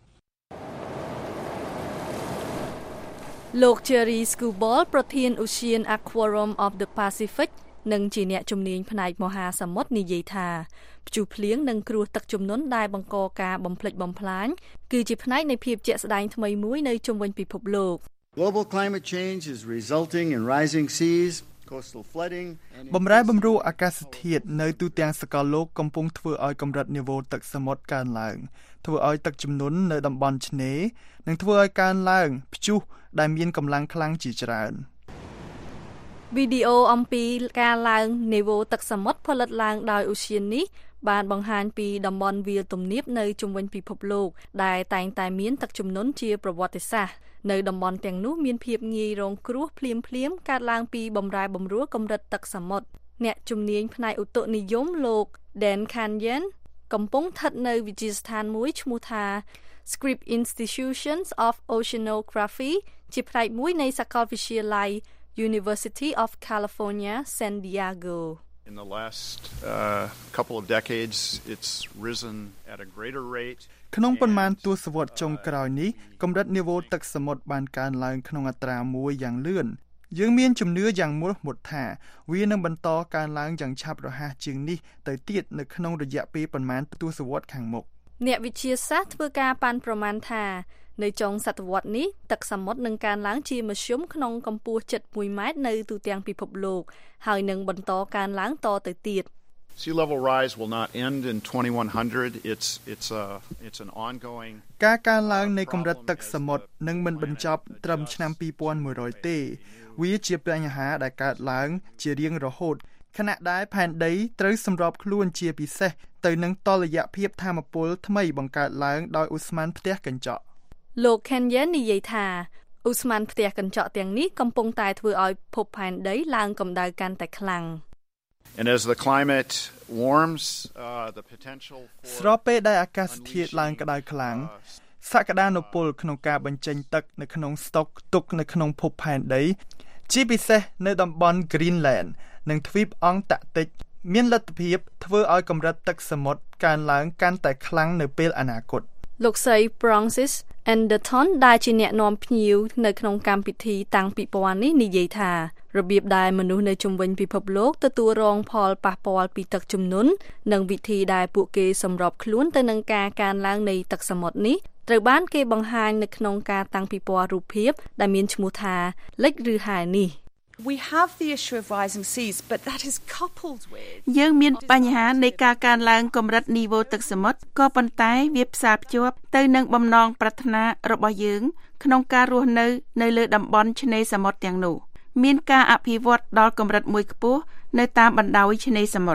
S6: លោក Jerry Skubal ប្រធានឧទ្យាន Aquarium of the Pacific និងជាអ្នកជំនាញផ្នែកមហាសមុទ្រនិយាយថាព្យុះភ្លៀងនិងគ្រោះទឹកជំនន់ដែលបង្កការបំផ្លិចបំផ្លាញគឺជាផ្នែកនៃភាពជាក់ស្ដែងថ្មីមួយនៅជុំវិញពិភពលោក
S16: Global climate change is resulting in rising seas, coastal flooding.
S17: បម្រែបម្រួលអាកាសធាតុនៅទូទាំងសកលលោកកំពុងធ្វើឲ្យកម្រិតនីវ៉ូទឹកសមុទ្រកើនឡើងធ្វើឲ្យទឹកជំនន់នៅតំបន់ឆ្នេរនិងធ្វើឲ្យកើនឡើងព្យុះដែលមានកម្លាំងខ្លាំងជាច្រើន
S6: វីដេអូអំពីការឡើងនីវ៉ូទឹកសមុទ្រផលិតឡើងដោយឧទ្យាននេះបានបង្ហាញពីតំបន់វាលទំនាបនៅជុំវិញពិភពលោកដែលតែងតែមានទឹកជំនន់ជាប្រវត្តិសាស្ត្រនៅតំបន់ទាំងនោះមានភាពងាយរងគ្រោះភ្លាមភ្លាមកើតឡើងពីបម្រែបម្រួលកម្រិតទឹកសមុទ្រអ្នកជំនាញផ្នែកឧតុនិយមលោក Dan Canyon កំពុងស្ថិតនៅវិទ្យាស្ថានមួយឈ្មោះថា Scripps Institutions of Oceanography ជាផ្នែកមួយនៃសាកលវិទ្យាល័យUniversity of California, San Diego.
S18: In the last uh, couple of decades, it's risen at a greater rate.
S17: ក្នុងប៉ុន្មានទសវត្សរ៍ចុងក្រោយនេះកម្រិតនីវ៉ូទឹកសមុទ្របានកើនឡើងក្នុងអត្រាមួយយ៉ាងលឿនយើងមានជំនឿយ៉ាងមោះមុតថាវានឹងបន្តកើនឡើងយ៉ាងឆាប់រហ័សជាងនេះទៅទៀតនៅក្នុងរយៈពេលប៉ុន្មានទសវត្សរ៍ខាងមុខ
S6: អ្នកវិទ្យាសាស្ត្រធ្វើការប៉ាន់ប្រមាណថានៅចុងសតវត្សរ៍នេះទឹកសមុទ្រនឹងកើនឡើងជាមធ្យមក្នុងកម្ពស់ជិតមួយម៉ែត្រនៅទូទាំងពិភពលោកហើយនឹងបន្តកើនឡើងតទៅទៀត
S18: Sea level rise will not end in twenty-one hundred. It's it's a it's an ongoing
S17: ការកើនឡើងនៃកម្រិតទឹកសមុទ្រនឹងមិនបញ្ចប់ត្រឹមឆ្នាំពីរពាន់មួយរយទេវាជាបញ្ហាដែលកើតឡើងជារៀងរហូតខណៈដែលផែនដីត្រូវសម្របខ្លួនជាពិសេសទៅនឹងតុល្យភាពថាមពលថ្មីបង្កើតឡើងដោយឧស្ម័នផ្ទះកញ្ចក់
S6: លោក Kenyon និយាយថាឧស្ម័នផ្ទះកញ្ចក់ទាំងនេះកំពុងតែធ្វើឲ្យភពផែនដីឡើងកម្ដៅកាន់តែខ្លាំង
S18: And as the climate warms, uh, the potential for
S17: ស្របពេលដែលអាកាសធាតុឡើងក្ដៅខ្លាំងសក្តានុពលក្នុងការបញ្ចេញទឹកនៅក្នុងស្តុកទុកនៅក្នុងភពផែនដីជាពិសេសនៅតំបន់ Greenland និងទ្វីបអង់តាក់ទិកមានលទ្ធភាពធ្វើឲ្យកម្រិតទឹកសមុទ្រកើនឡើងកាន់តែខ្លាំងនៅពេលអនាគត
S6: លោកស្រី Francis Anderton ដែលជាអ្នកនាំភ្ញៀវនៅក្នុងកម្មវិធីតាំងពិព័រណ៍នេះនិយាយថារបៀបដែលមនុស្សនៅជុំវិញពិភពលោកទទួលរងផលប៉ះពាល់ពីទឹកជំនន់និងវិធីដែលពួកគេសម្របខ្លួនទៅនឹងការកើនឡើងនៃទឹកសមុទ្រនេះត្រូវបានគេបង្ហាញនៅក្នុងការតាំងពិព័រណ៍រូបភាពដែលមានឈ្មោះថាលិចឬហែលនេះ
S19: We have the issue of rising seas, but that is coupled with
S3: យើងមានបញ្ហានៃការកើនឡើងកម្រិតនីវ៉ូទឹកសមុទ្រក៏ប៉ុន្តែវាផ្សារភ្ជាប់ទៅនឹងបំណងប្រាថ្នារបស់យើងក្នុងការរស់នៅនៅលើតំបន់ឆ្នេរសមុទ្រទាំងនោះមានការអភិវឌ្ឍដល់កម្រិតមួយខ្ពស់នៅតាមបណ្ដោយឆ្នេរសមុទ្រ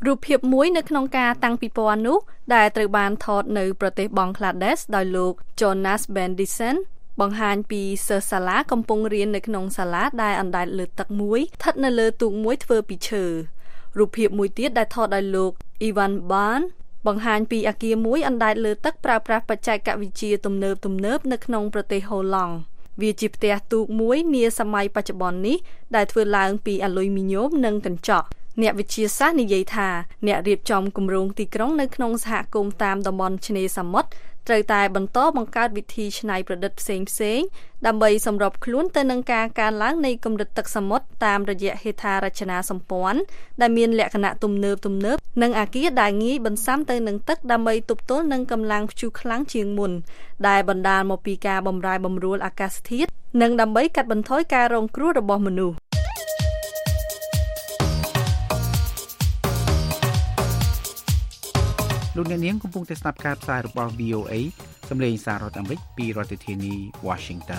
S6: រូបភាពមួយនៅក្នុងការតាំងពិព័រណ៍នោះដែលត្រូវបានថតនៅប្រទេសបង់ក្លាដេសដោយលោក Jonas Bendison បង្ហាញពីសិស្សសាលាកំពុងរៀននៅក្នុងសាលាដែលអណ្ដែតលើទឹកមួយស្ថិតនៅលើទូកមួយធ្វើពីឈើរូបភាពមួយទៀតដែលថតដោយលោក Ivan Ban បង្ហាញពីអគារមួយអណ្ដែតលើទឹកប្រើប្រាស់បច្ចេកវិទ្យាទំនើបទំនើបនៅក្នុងប្រទេសហូឡង់វាជាផ្ទះទូកមួយនាសម័យបច្ចុប្បន្ននេះដែលធ្វើឡើងពីអាលុយមីញ៉ូមនិងកញ្ចក់អ្នកវិទ្យាសាស្ត្រនិយាយថាអ្នករៀបចំគម្រោងទីក្រុងនៅក្នុងសហគមន៍តាមតំបន់ឆ្នេរសមុទ្រត្រូវតែបន្តបង្កើតវិធីច្នៃប្រឌិតផ្សេងផ្សេងដើម្បីសម្របខ្លួនទៅនឹងការកើនឡើងនៃកម្រិតទឹកសមុទ្រតាមរយៈហេដ្ឋារចនាសម្ព័ន្ធដែលមានលក្ខណៈទំនើបទំនើបនិងអគារដែលងាយបន្សាំទៅនឹងទឹកដើម្បីទប់ទល់នឹងកម្លាំងព្យុះខ្លាំងជាងមុនដែលបណ្ដាលមកពីការបម្រែបម្រួលអាកាសធាតុនិងដើម្បីកាត់បន្ថយការរងគ្រោះរបស់មនុស្ស
S13: លោកអ្នកនាងកំពុងតែស្ដាប់ការផ្សាយរបស់ វី អូ เอ សំឡេងសាររដ្ឋអាមេរិកពីរដ្ឋធានី Washington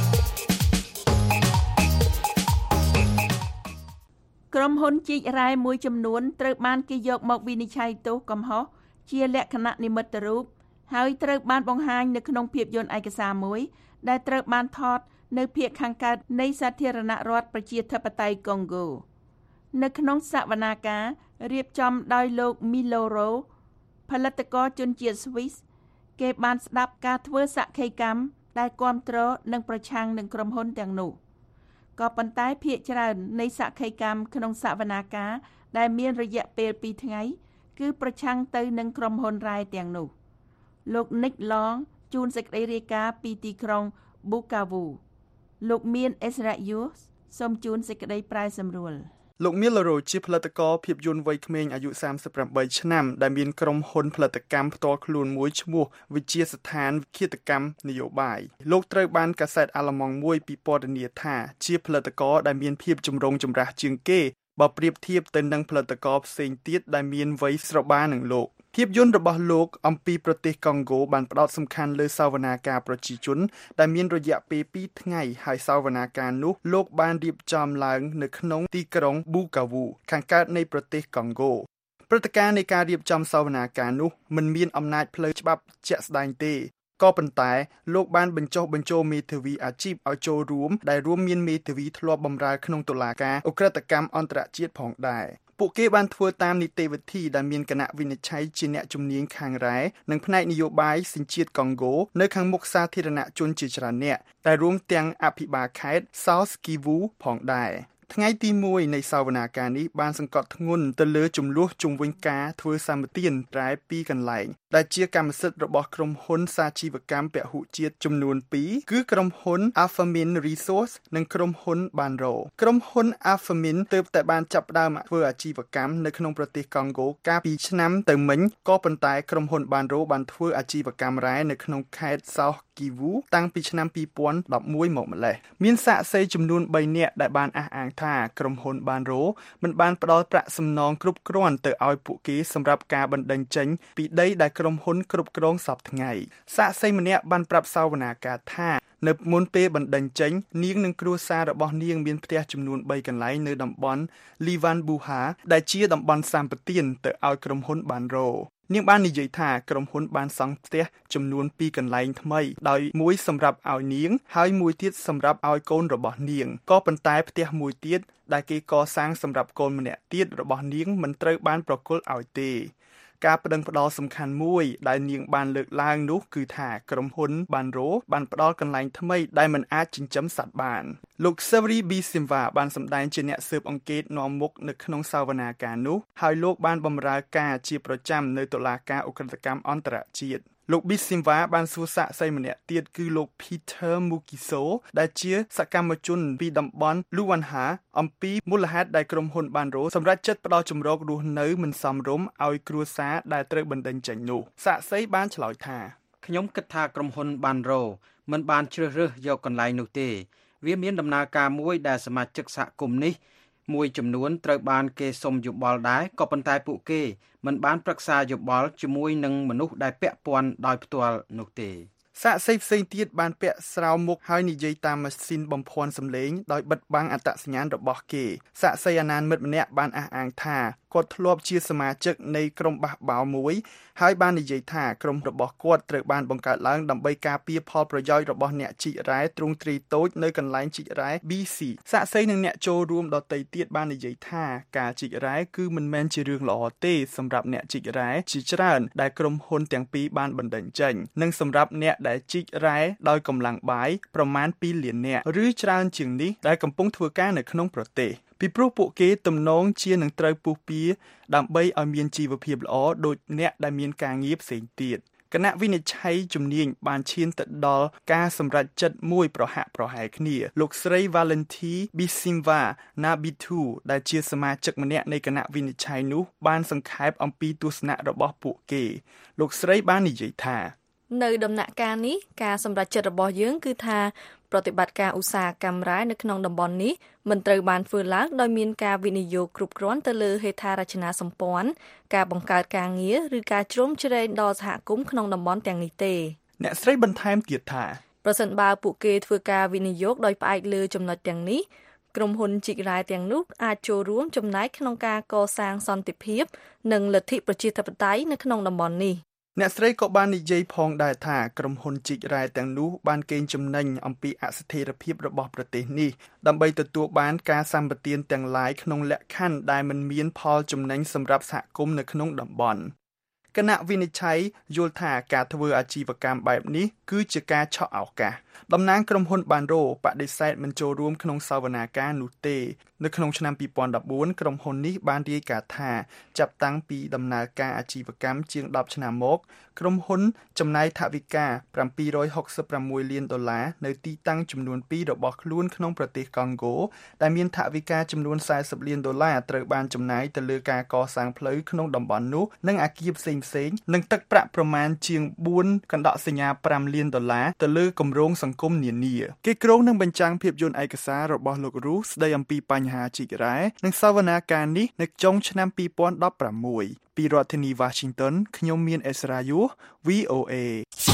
S3: ក្រុមហ៊ុនជីករ៉ែមួយចំនួនត្រូវបានគេយកមកវិនិច្ឆ័យទោសកំហុសជាលក្ខណៈនិមិត្តរូបហើយត្រូវបានបង្ហាញនៅក្នុងភាពយន្តឯកសារមួយដែលត្រូវបានថតនៅភាគខាងកើតនៃសាធារណរដ្ឋប្រជាធិបតេយ្យកុងហ្គោនៅក្នុងសវនាការរៀបចំដោយលោក Miloroផលិតករជនជាតិស្វីសគេបានស្ដាប់ការធ្វើសក្ខីកម្មដែលគាំទ្រនិងប្រឆាំងនឹងក្រុមហ៊ុនទាំងនោះក៏ប៉ុន្តែភាគច្រើននៃសក្ខីកម្មក្នុងសវនាការដែលមានរយៈពេលពីរថ្ងៃគឺប្រឆាំងទៅនឹងក្រុមហ៊ុនរ៉ែទាំងនោះលោក Nick Long ជួនសេចក្តីរាយការណ៍ពីទីក្រុង Bukavu លោកមានអេសរ៉ាយូសសូមជួនសេចក្តីប្រែសម្រួល
S17: លោក Miloro ជាផលិតករភាពយន្តវ័យក្មេងអាយុសាមសិបប្រាំបីឆ្នាំដែលមានក្រុមហ៊ុនផលិតកម្មផ្ទាល់ខ្លួនមួយឈ្មោះវិជាស្ថានឃាតកម្មនយោបាយលោកត្រូវបានកាសែតអាល្លឺម៉ង់មួយពិពណ៌នាថាជាផលិតករដែលមានភាពចម្រុងចម្រាស់ជាងគេបើប្រៀបធៀបទៅនឹងផលិតករផ្សេងទៀតដែលមានវ័យស្របានឹងលោកភាពយន្តរបស់លោកអំពីប្រទេសកុងហ្គោបានផ្ដោតសំខាន់លើសវនាការប្រជាជនដែលមានរយៈពេលពីរថ្ងៃហើយសវនាការនោះលោកបានរៀបចំឡើងនៅក្នុងទីក្រុង Bukavu ខាងកើតនៃប្រទេសកុងហ្គោព្រឹត្តិការណ៍នៃការរៀបចំសវនាការនោះមិនមានអំណាចផ្លូវច្បាប់ជាក់ស្ដែងទេក៏ប៉ុន្តែលោកបានបញ្ចុះបញ្ចូលមេធាវីអាជីពឲ្យចូលរួមដែលរួមមានមេធាវីធ្លាប់បម្រើក្នុងតុលាការឧក្រិដ្ឋកម្មអន្តរជាតិផងដែរពួកគេបានធ្វើតាមនីតិវិធីដែលមានគណៈវិនិច្ឆ័យជាអ្នកជំនាញខាងរ៉ែនិងផ្នែកនយោបាយសញ្ជាតិកុងហ្គោនៅខាងមុខសាធារណជនជាច្រើនអ្នកតែរួមទាំងអភិបាលខេត្ត South Kivu ផងដែរថ្ងៃទីមួយនៃសវនាការនេះបានសង្កត់ធ្ងន់ទៅលើចំនួនជុំវិញការធ្វើសម្បទានរ៉ែពីរកន្លែងដែលជាកម្មសិទ្ធិរបស់ក្រុមហ៊ុនសាជីវកម្មពហុជាតិចំនួនពីរគឺក្រុមហ៊ុន Alphamin Resource និងក្រុមហ៊ុន Banro ក្រុមហ៊ុន Alphamin ទើបតែបានចាប់ផ្ដើមធ្វើអាជីវកម្មនៅក្នុងប្រទេសកុងហ្គោកាលពីឆ្នាំទៅមិញក៏ប៉ុន្តែក្រុមហ៊ុន Banro បានធ្វើអាជីវកម្មរ៉ែនៅក្នុងខេត្ត South Kivu តាំងពីឆ្នាំពីរពាន់ដប់មួយមកម្លេះមានសាក្សីចំនួនបីនាក់ដែលបានអះអាងថាក្រុមហ៊ុន Banro មិនបានផ្ដល់ប្រាក់សំណងគ្រប់គ្រាន់ទៅឲ្យពួកគេសម្រាប់ការបណ្តេញចេញពីដីដែលក្រុមហ៊ុនគ្រប់គ្រងសពថ្ងៃសាក្សីម្នាក់បានប្រាប់សវនាការថានៅមុនពេលបណ្តេញចេញនាងនិងគ្រួសាររបស់នាងមានផ្ទះចំនួនបីកន្លែងនៅតំបន់ Livan Buha ដែលជាតំបន់សម្បទានទៅឲ្យក្រុមហ៊ុន Banroនាងបាននិយាយថាក្រុមហ៊ុនបានសង់ផ្ទះចំនួនពីរកន្លែងថ្មីដោយមួយសម្រាប់ឲ្យនាងហើយមួយទៀតសម្រាប់ឲ្យកូនរបស់នាងក៏ប៉ុន្តែផ្ទះមួយទៀតដែលគេកសាងសម្រាប់កូនម្នាក់ទៀតរបស់នាងមិនត្រូវបានប្រគល់ឲ្យទេការប្តឹងផ្តល់សំខាន់មួយដែលនាងបានលើកឡើងនោះគឺថាក្រុមហ៊ុន Banro បានផ្តល់កន្លែងថ្មីដែលមិនអាចចិញ្ចឹមសត្វបានលោក Severi Bisimva បានសម្ដែងជាអ្នកស៊ើបអង្កេតនាំមុខនៅក្នុងសវនាការនោះហើយលោកបានបម្រើការជាប្រចាំនៅតុលាការឧក្រិដ្ឋកម្មអន្តរជាតិលោក Bisimva បានសួរសាក្សីម្នាក់ទៀតគឺលោក Peter Mukiso ដែលជាសកម្មជនពីតំបន់ Luanha អំពីមូលហេតុដែលក្រុមហ៊ុន Banro សម្រាប់ចិត្តផ្ដល់ជំរករស់នៅមិនសមរម្យឲ្យគ្រួសារដែលត្រូវបណ្តេញចេញនោះសាក្សីបានឆ្លើយថា
S13: ខ្ញុំគិតថាក្រុមហ៊ុន Banro មិនបានជ្រើសរើសយកកន្លែងនោះទេវាមានដំណើរការមួយដែលសមាជិកសហគមន៍នេះមួយចំនួនត្រូវបានគេសុំយោបល់ដែរក៏ប៉ុន្តែពួកគេមិនបានប្រឹក្សាយោបល់ជាមួយនឹងមនុស្សដែលពាក់ព័ន្ធដោយផ្ទាល់នោះទេ
S17: សាក្សីផ្សេងទៀតបានពាក់ស្រោមមុខហើយនិយាយតាមម៉ាស៊ីនបំភាន់សំឡេងដោយបិទបាំងអត្តសញ្ញាណរបស់គេសាក្សីអាណានមិត្តម្នាក់បានអះអាងថាគាត់ធ្លាប់ជាសមាជិកនៃក្រុមបះបោរមួយហើយបាននិយាយថាក្រុមរបស់គាត់ត្រូវបានបង្កើតឡើងដើម្បីការពារផលប្រយោជន៍របស់អ្នកជីករ៉ែទ្រង់ទ្រាយតូចនៅកន្លែងជីករ៉ែ ប៊ី ស៊ី សាក់សីនឹងអ្នកចូលរួមដទៃទៀតបាននិយាយថាការជីករ៉ែគឺមិនមែនជារឿងល្អទេសម្រាប់អ្នកជីករ៉ែជាច្រើនដែលក្រុមហ៊ុនទាំងពីរបានបណ្តេញចេញនិងសម្រាប់អ្នកដែលជីករ៉ែដោយកម្លាំងបាយប្រមាណពីរលាននាក់ឬច្រើនជាងនេះដែលកំពុងធ្វើការនៅក្នុងប្រទេសពីព្រោះពួកគេទំនងជានឹងត្រូវពុះពៀដើម្បីឲ្យមានជីវភាពល្អដូចអ្នកដែលមានការងារផ្សេងទៀតគណៈវិនិច្ឆ័យជំនាញបានឈានទៅដល់ការសម្រេចចិត្តមួយប្រហាក់ប្រហែលគ្នាលោកស្រី Valenty Bisimva Nabitu ដែលជាសមាជិកម្នាក់នៃគណៈវិនិច្ឆ័យនោះបានសង្ខេបអំពីទស្សនៈរបស់ពួកគេលោកស្រីបាននិយាយថា
S6: នៅដំណាក់កាលនេះការសម្រេចចិត្តរបស់យើងគឺថាប្រតិបត្តិការឧស្សាហកម្មរ៉ែនៅក្នុងតំបន់នេះមិនត្រូវបានធ្វើឡើងដោយមានការវិនិយោគគ្រប់គ្រាន់ទៅលើហេដ្ឋារចនាសម្ព័ន្ធការបង្កើតការងារឬការជ្រោមជ្រែងដល់សហគមន៍ក្នុងតំបន់ទាំងនេះទេ
S17: អ្នកស្រីបន្ថែមទៀតថា
S6: ប្រសិនបើពួកគេធ្វើការវិនិយោគដោយផ្អែកលើចំណុចទាំងនេះក្រុមហ៊ុនជីករ៉ែទាំងនោះអាចចូលរួមចំណែកក្នុងការកសាងសន្តិភាពនិងលទ្ធិប្រជាធិបតេយ្យនៅក្នុងតំបន់នេះ
S17: អ្នកស្រីក៏បាននិយាយផងដែរថាក្រុមហ៊ុនជីករ៉ែទាំងនោះបានកេងចំណេញអំពីអស្ថិរភាពរបស់ប្រទេសនេះដើម្បីទទួលបានការសម្បទានទាំងឡាយក្នុងលក្ខខណ្ឌដែលមិនមានផលចំណេញសម្រាប់សហគមន៍នៅក្នុងតំបន់គណៈវិនិច្ឆ័យយល់ថាការធ្វើអាជីវកម្មបែបនេះគឺជាការឆក់ឱកាសតំណាងក្រុមហ៊ុនបានរ៉ូបដិសេធមិនចូលរួមក្នុងសវនាការនោះទេនៅក្នុងឆ្នាំពីរពាន់ដប់បួនក្រុមហ៊ុននេះបានរាយការណ៍ថាចាប់តាំងពីដំណើរការអាជីវកម្មជាងដប់ឆ្នាំមកក្រុមហ៊ុនចំណាយថវិកាប្រាំពីររយហុកសិបប្រាំមួយលានដុល្លារនៅទីតាំងចំនួនពីររបស់ខ្លួនក្នុងប្រទេសកុងហ្គោដែលមានថវិកាចំនួនសែសិបលានដុល្លារត្រូវបានចំណាយទៅលើការកសាងផ្លូវក្នុងតំបន់នោះនិងអគារផ្សេងផ្សេងនិងទឹកប្រាក់ប្រមាណជាងបួនកណ្ដកសញ្ញាប្រាំលានដុល្លារទៅលើគម្រោងសង្គមនានាគេគ្រោងនឹងបញ្ចាំងភាពយន្តឯកសាររបស់លោករូស្ដីអំពីបញ្ហាជីករ៉ែនិងសវនាការនេះនៅចុងឆ្នាំពីរពាន់ដប់ប្រាំមួយពីរដ្ឋធានី Washington ខ្ញុំមានអេសរ៉ាយូ វី អូ เอ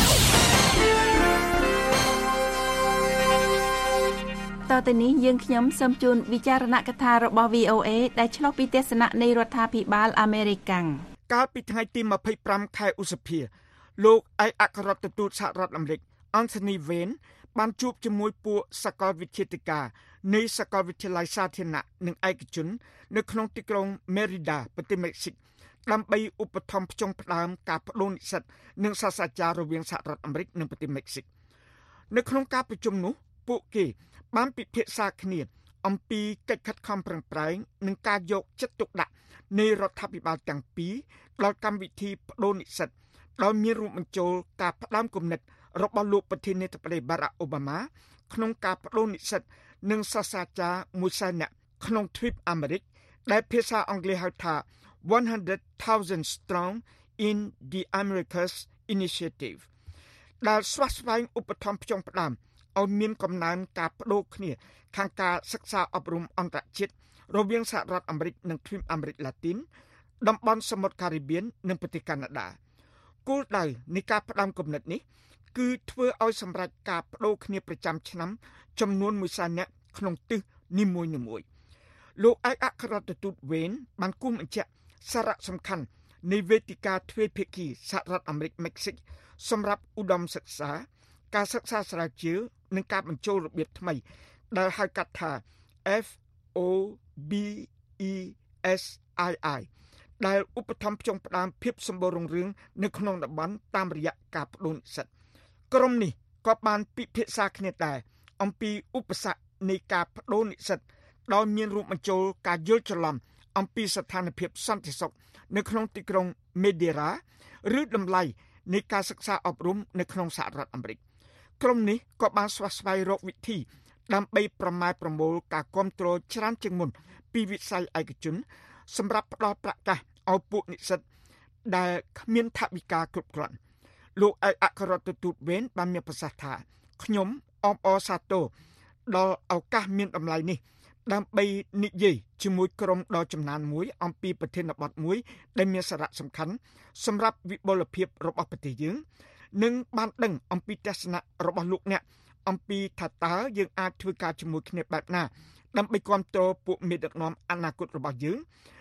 S3: តទៅនេះយើងខ្ញុំសូមជូនវិចារណកថារបស់ វី អូ เอ ដែលឆ្លុះពីទស្សនៈនៃរដ្ឋាភិបាលអាមេរិក
S20: កាលពីថ្ងៃទីម្ភៃប្រាំខែឧសភាលោកឯកអគ្គរដ្ឋទូតសហរដ្ឋអាមេរិក Anthony Wein បានជួបជាមួយពួកសាកលវិទ្យាធិការនៃសាកលវិទ្យាល័យសាធារណៈនិងឯកជននៅក្នុងទីក្រុង Merida ប្រទេសមេក្ស៊ីកដើម្បីឧបត្ថម្ភផ្ចុងផ្ដើមការបដូរនិស្សិតនិងសាស្ត្រាចារ្យរវាងសហរដ្ឋអាមេរិកនិងប្រទេសមេក្ស៊ីកនៅក្នុងការប្រជុំនោះពួកគេបានពិភាក្សាគ្នាអំពីកិច្ចខិតខំប្រឹងប្រែងនិងការយកចិត្តទុកដាក់នៃរដ្ឋាភិបាលទាំងពីរដល់កម្មវិធីបដូរនិស្សិតដោយមានរួមបញ្ចូលការផ្ដើមគំនិតរបស់លោកប្រធានាធិបតី Barack Obama ក្នុងការបដូរនិស្សិតនិងសាស្ត្រាចារ្យមួយសែននាក់ក្នុងទ្វីបអាមេរិកដែលភាសាអង់គ្លេសហៅថា one hundred thousand strong in the Americas Initiative ដែលស្វះស្វែងឧបត្ថម្ភផ្ចុងផ្ដើមឲ្យមានកំណើនការបដូរគ្នាខាងការសិក្សាអប់រំអន្តរជាតិរវាងសហរដ្ឋអាមេរិកនិងទ្វីបអាមេរិកឡាទីនតំបន់សមុទ្រការីបៀននិងប្រទេសកាណាដាគោលដៅនៃការផ្ដើមគំនិតនេះគឺធ្វើឲ្យសម្រេចការបដូរគ្នាប្រចាំឆ្នាំចំនួនមួយសែននាក់ក្នុងទិសនីមួយៗលោកឯកអគ្គរដ្ឋទូត Wein បានគូសបញ្ជាក់សារៈសំខាន់នៃវេទិកាទ្វេភាគីសហរដ្ឋអាមេរិកមេក្ស៊ីកសម្រាប់ឧត្តមសិក្សាការសិក្សាស្រាវជ្រាវនិងការបញ្ចូលរបៀបថ្មីដែលហៅកាត់ថា អេហ្វ អូ ប៊ី អ៊ី អេស អាយ អាយ ដែលឧបត្ថម្ភផ្ចុងផ្ដើមភាពសម្បូររុងរឿងនៅក្នុងតំបន់តាមរយៈការបដូរនិស្សិតក្រុមនេះក៏បានពិភាក្សាគ្នាដែរអំពីឧបសគ្គនៃការបដូរនិស្សិតដោយមានរួមបញ្ចូលការយល់ច្រឡំអំពីស្ថានភាពសន្តិសុខនៅក្នុងទីក្រុង Madeira ឬតម្លៃនៃការសិក្សាអប់រំនៅក្នុងសហរដ្ឋអាមេរិកក្រុមនេះក៏បានស្វះស្វែងរកវិធីដើម្បីប្រម៉ែប្រមូលការគាំទ្រច្រើនជាងមុនពីវិស័យឯកជនសម្រាប់ផ្ដល់ប្រាក់កាសឲ្យពួកនិស្សិតដែលគ្មានថវិកាគ្រប់គ្រាន់លោកឯកអគ្គរដ្ឋទូត Wein បានមានប្រសាសន៍ថាខ្ញុំអបអរសាទរដល់ឱកាសមានតម្លៃនេះដើម្បីនិយាយជាមួយក្រុមដ៏ចំណានមួយអំពីប្រធានបទមួយដែលមានសារៈសំខាន់សម្រាប់វិបុលភាពរបស់ប្រទេសយើងនិងបានដឹងអំពីទស្សនៈរបស់លោកអ្នកអំពីថាតើយើងអាចធ្វើការជាមួយគ្នាបែបណាដើម្បីគាំទ្រពួកមេដឹកនាំអនាគតរបស់យើង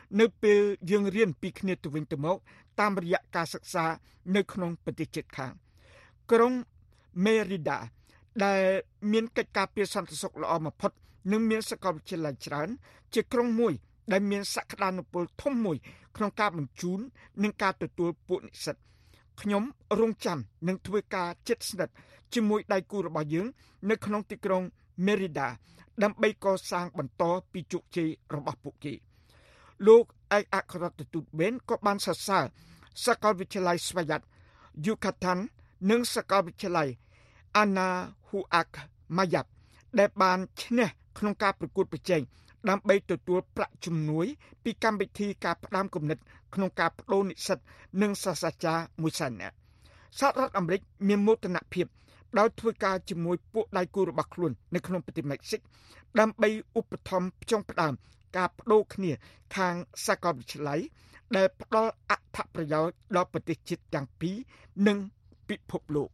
S20: នៅពេលយើងរៀនពីគ្នាទៅវិញទៅមកតាមរយៈការសិក្សានៅក្នុងប្រទេសជិតខាងក្រុង Merida ដែលមានកិច្ចការពារសន្តិសុខល្អបំផុតនិងមានសាកលវិទ្យាល័យច្រើនជាក្រុងមួយដែលមានសក្តានុពលធំមួយក្នុងការបញ្ជូននិងការទទួលពួកនិស្សិតខ្ញុំរងចាំនឹងធ្វើការជិតស្និទ្ធជាមួយដៃគូរបស់យើងនៅក្នុងទីក្រុង Merida ដើម្បីកសាងបន្តពីជោគជ័យរបស់ពួកគេលោកឯកអគ្គរដ្ឋទូតបេនក៏បានសរសើរសាកលវិទ្យាល័យស្វយ័ត Yucatan និងសាកលវិទ្យាល័យ Anahuac Mayap ដែលបានឈ្នះក្នុងការប្រកួតប្រជែងដើម្បីទទួលប្រាក់ជំនួយពីកម្មវិធីការផ្ដាំគំនិតក្នុងការបដូរនិស្សិតនិងសាស្ត្រាចារ្យមួយសែននាក់សហរដ្ឋអាមេរិកមានមោទនភាពដោយធ្វើការជាមួយពួកដៃគូរបស់ខ្លួននៅក្នុងប្រទេសមិចស៊ិកដើម្បីឧបត្ថម្ភផ្ចង់ផ្ដើមការបដូរគ្នាខាងសាកលវិទ្យាល័យដែលផ្ដល់អត្ថប្រយោជន៍ដល់ប្រទេសជាតិទាំងពីរនិងពិភពលោក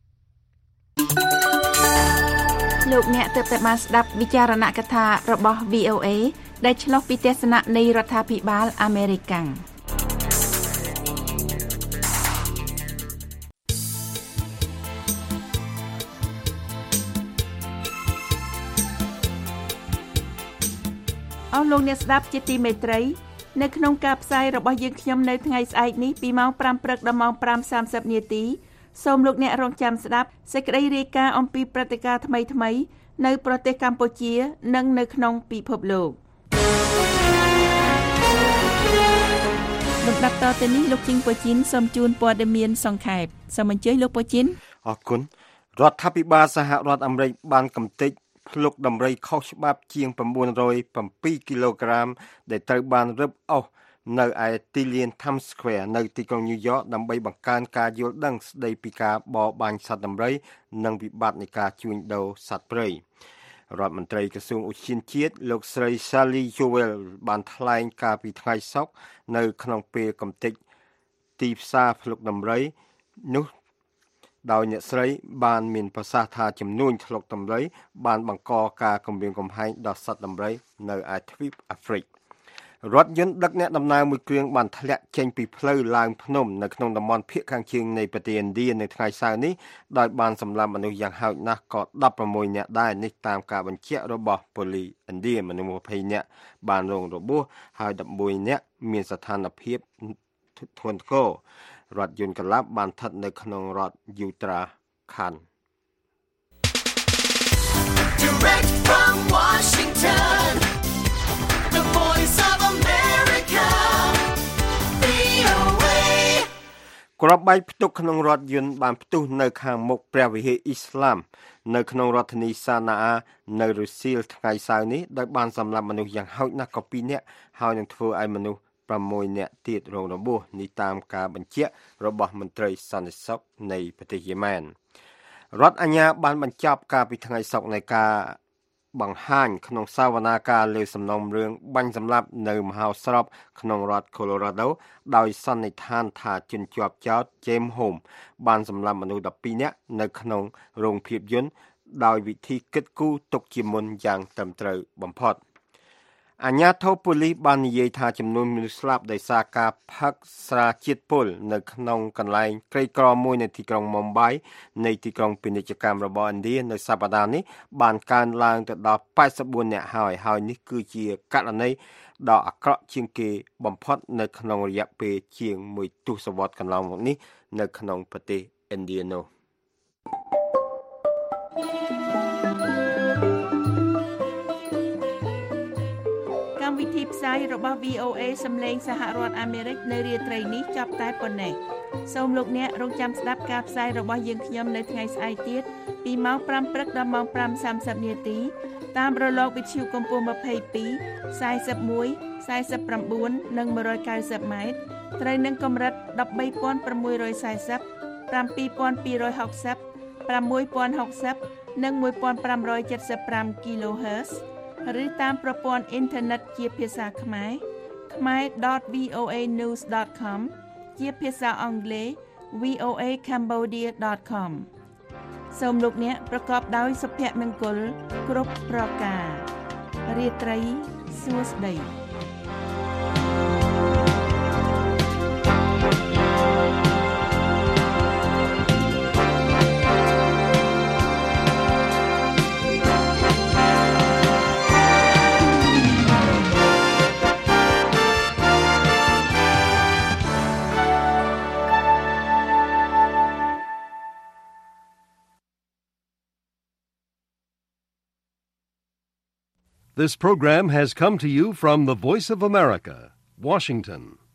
S3: លោកអ្នកទើបតែបានស្ដាប់វិចារណកថារបស់ វី អូ អេ ដែលឆ្លុះពីទស្សនៈនៃរដ្ឋាភិបាលអាមេរិកកាំងអស់លោកអ្នកស្ដាប់ជាទីមេត្រីនៅក្នុងការផ្សាយរបស់យើងខ្ញុំនៅថ្ងៃស្អែកនេះពីម៉ោងប្រាំព្រឹកដល់ម៉ោងប្រាំសាមសិបនាទីសូមលោកអ្នករងចាំស្ដាប់សេចក្តីរាយការណ៍អំពីព្រឹត្តិការណ៍ថ្មីៗនៅប្រទេសកម្ពុជានិងនៅក្នុងពិភពលោកលំដាប់តទៅនេះលោកជីងប៉ូជីនសូមជូនព័ត៌មានសង្ខេបសូមអញ្ជើញលោកប៉ូជីន
S4: អរគុណរដ្ឋាភិបាលសហរដ្ឋអាមេរិកបានកំទេចភ្លុកដំរីខុសច្បាប់ជាង៩០៧គីឡូក្រាមដែលត្រូវបានរឹបអូសនៅឯទីលាន Times Square នៅទីក្រុង New York ដើម្បីបង្កើនការយល់ដឹងស្ដីពីការបរបាញ់សត្វដំរីនិងវិបត្តិនៃការជួញដូរសត្វព្រៃរដ្ឋមន្ត្រីក្រសួងឧទ្យានជាតិលោកស្រី Sally Jewell បានថ្លែងកាលពីថ្ងៃសុក្រនៅក្នុងពេលកំទេចទីផ្សារភ្លុកដំរីនោះដោយអ្នកស្រីបានមានប្រសាសន៍ថាចំនួនភ្លុកដំរីបានបង្កការគំរាមកំហែងដល់សត្វដំរីនៅឯទ្វីបអាហ្វ្រិករថយន្តដឹកអ្នកដំណើរមួយគ្រឿងបានធ្លាក់ចេញពីផ្លូវឡើងភ្នំនៅក្នុងតំបន់ភាគខាងជើងនៃប្រទេសឥណ្ឌានៅថ្ងៃសៅរ៍នេះដោយបានសម្លាប់មនុស្សយ៉ាងហោចណាស់ក៏ដប់ប្រាំមួយនាក់ដែរនេះតាមការបញ្ជាក់របស់ប៉ូលីសឥណ្ឌាមនុស្ស២០នាក់បានរងរបួសហើយដប់មួយនាក់មានស្ថានភាពធ្ងន់ធ្ងររថយន្តកន្លាប់បានស្ថិតនៅក្នុងរដ្ឋ Utah Khand
S2: Direct from Washington The Voice of America វី អូ เอ
S4: គ្រាប់បែកផ្ទុកក្នុងរថយន្តបានផ្ទុះនៅខាងមុខព្រះវិហារអ៊ីស្លាមនៅក្នុងរដ្ឋធានីសាណាអានៅរុស្ស៊ីថ្ងៃសៅរ៍នេះដោយបានសម្លាប់មនុស្សយ៉ាងហោចណាស់ក៏ពីរនាក់ហើយនឹងធ្វើឲ្យមនុស្សប្រាំមួយនាក់ទៀតរងរបួសនេះតាមការបញ្ជាក់របស់មន្ត្រីសន្តិសុខនៃប្រទេសយេម៉ែនរដ្ឋអាជ្ញាបានបញ្ចប់ការពីថ្ងៃសុក្រនៃការបង្ហាញក្នុងសវនាការលើសំណុំរឿងបាញ់សម្លាប់នៅមហោស្រពក្នុងរដ្ឋ Colorado ដោយសន្និដ្ឋានថាជនជាប់ចោទ James Holmes បានសម្លាប់មនុស្សដប់ពីរនាក់នៅក្នុងរោងភាពយន្តដោយវិធីគិតគូរទុកជាមុនយ៉ាងត្រឹមត្រូវបំផុតអាជ្ញាធរប៉ូលីសបាននិយាយថាចំនួនមនុស្សស្លាប់ដោយសារការផឹកស្រាជាតិពុលនៅក្នុងកន្លែងក្រីក្រមួយនៅទីក្រុង Mumbai នៃទីក្រុងពាណិជ្ជកម្មរបស់ឥណ្ឌានៅសប្តាហ៍នេះបានកើនឡើងទៅដល់八十四នាក់ហើយហើយនេះគឺជាករណីដ៏អាក្រក់ជាងគេបំផុតនៅក្នុងរយៈពេលជាងមួយទសវត្សរ៍កន្លងមកនេះនៅក្នុងប្រទេសឥណ្ឌានោះ
S3: កម្មវិធីផ្សាយរបស់ វី អូ អេ សំឡេងសហរដ្ឋអាមេរិកនៅរាត្រីនេះចាប់តែប៉ុណ្ណេះសូមលោកអ្នករងចាំស្ដាប់ការផ្សាយរបស់យើងខ្ញុំនៅថ្ងៃស្អែកទៀតពីម៉ោងប្រាំព្រឹកដល់ម៉ោងប្រាំសាមសិបនាទីតាមរលកវិទ្យុកម្ពស់ម្ភៃពីរ ខ្សែសិបមួយ ខ្សែសិប៩ និងមួយរយកៅសិបម៉ែត្រត្រូវនឹងកម្រិតដប់បីពាន់ប្រាំមួយរយសែសិប ប្រាំពីរពាន់ពីររយហុកសិប ប្រាំមួយពាន់ហុកសិបនិងមួយពាន់ប្រាំរយចិតសិបប្រាំ គីឡូហឺតซ์ឬតាមប្រព័ន្ធអ៊ីនធឺណិតជាភាសាខ្មែរ ខ្មែរ ដត វី អូ អេ ញូស ដត ខម ជាភាសាអង់គ្លេស វី អូ អេ cambodia ដត ខម សូមលោកអ្នកប្រកបដោយសុភមង្គលគ្រប់ប្រការរាត្រីសួស្តី
S1: This program has come to you from the Voice of America, Washington.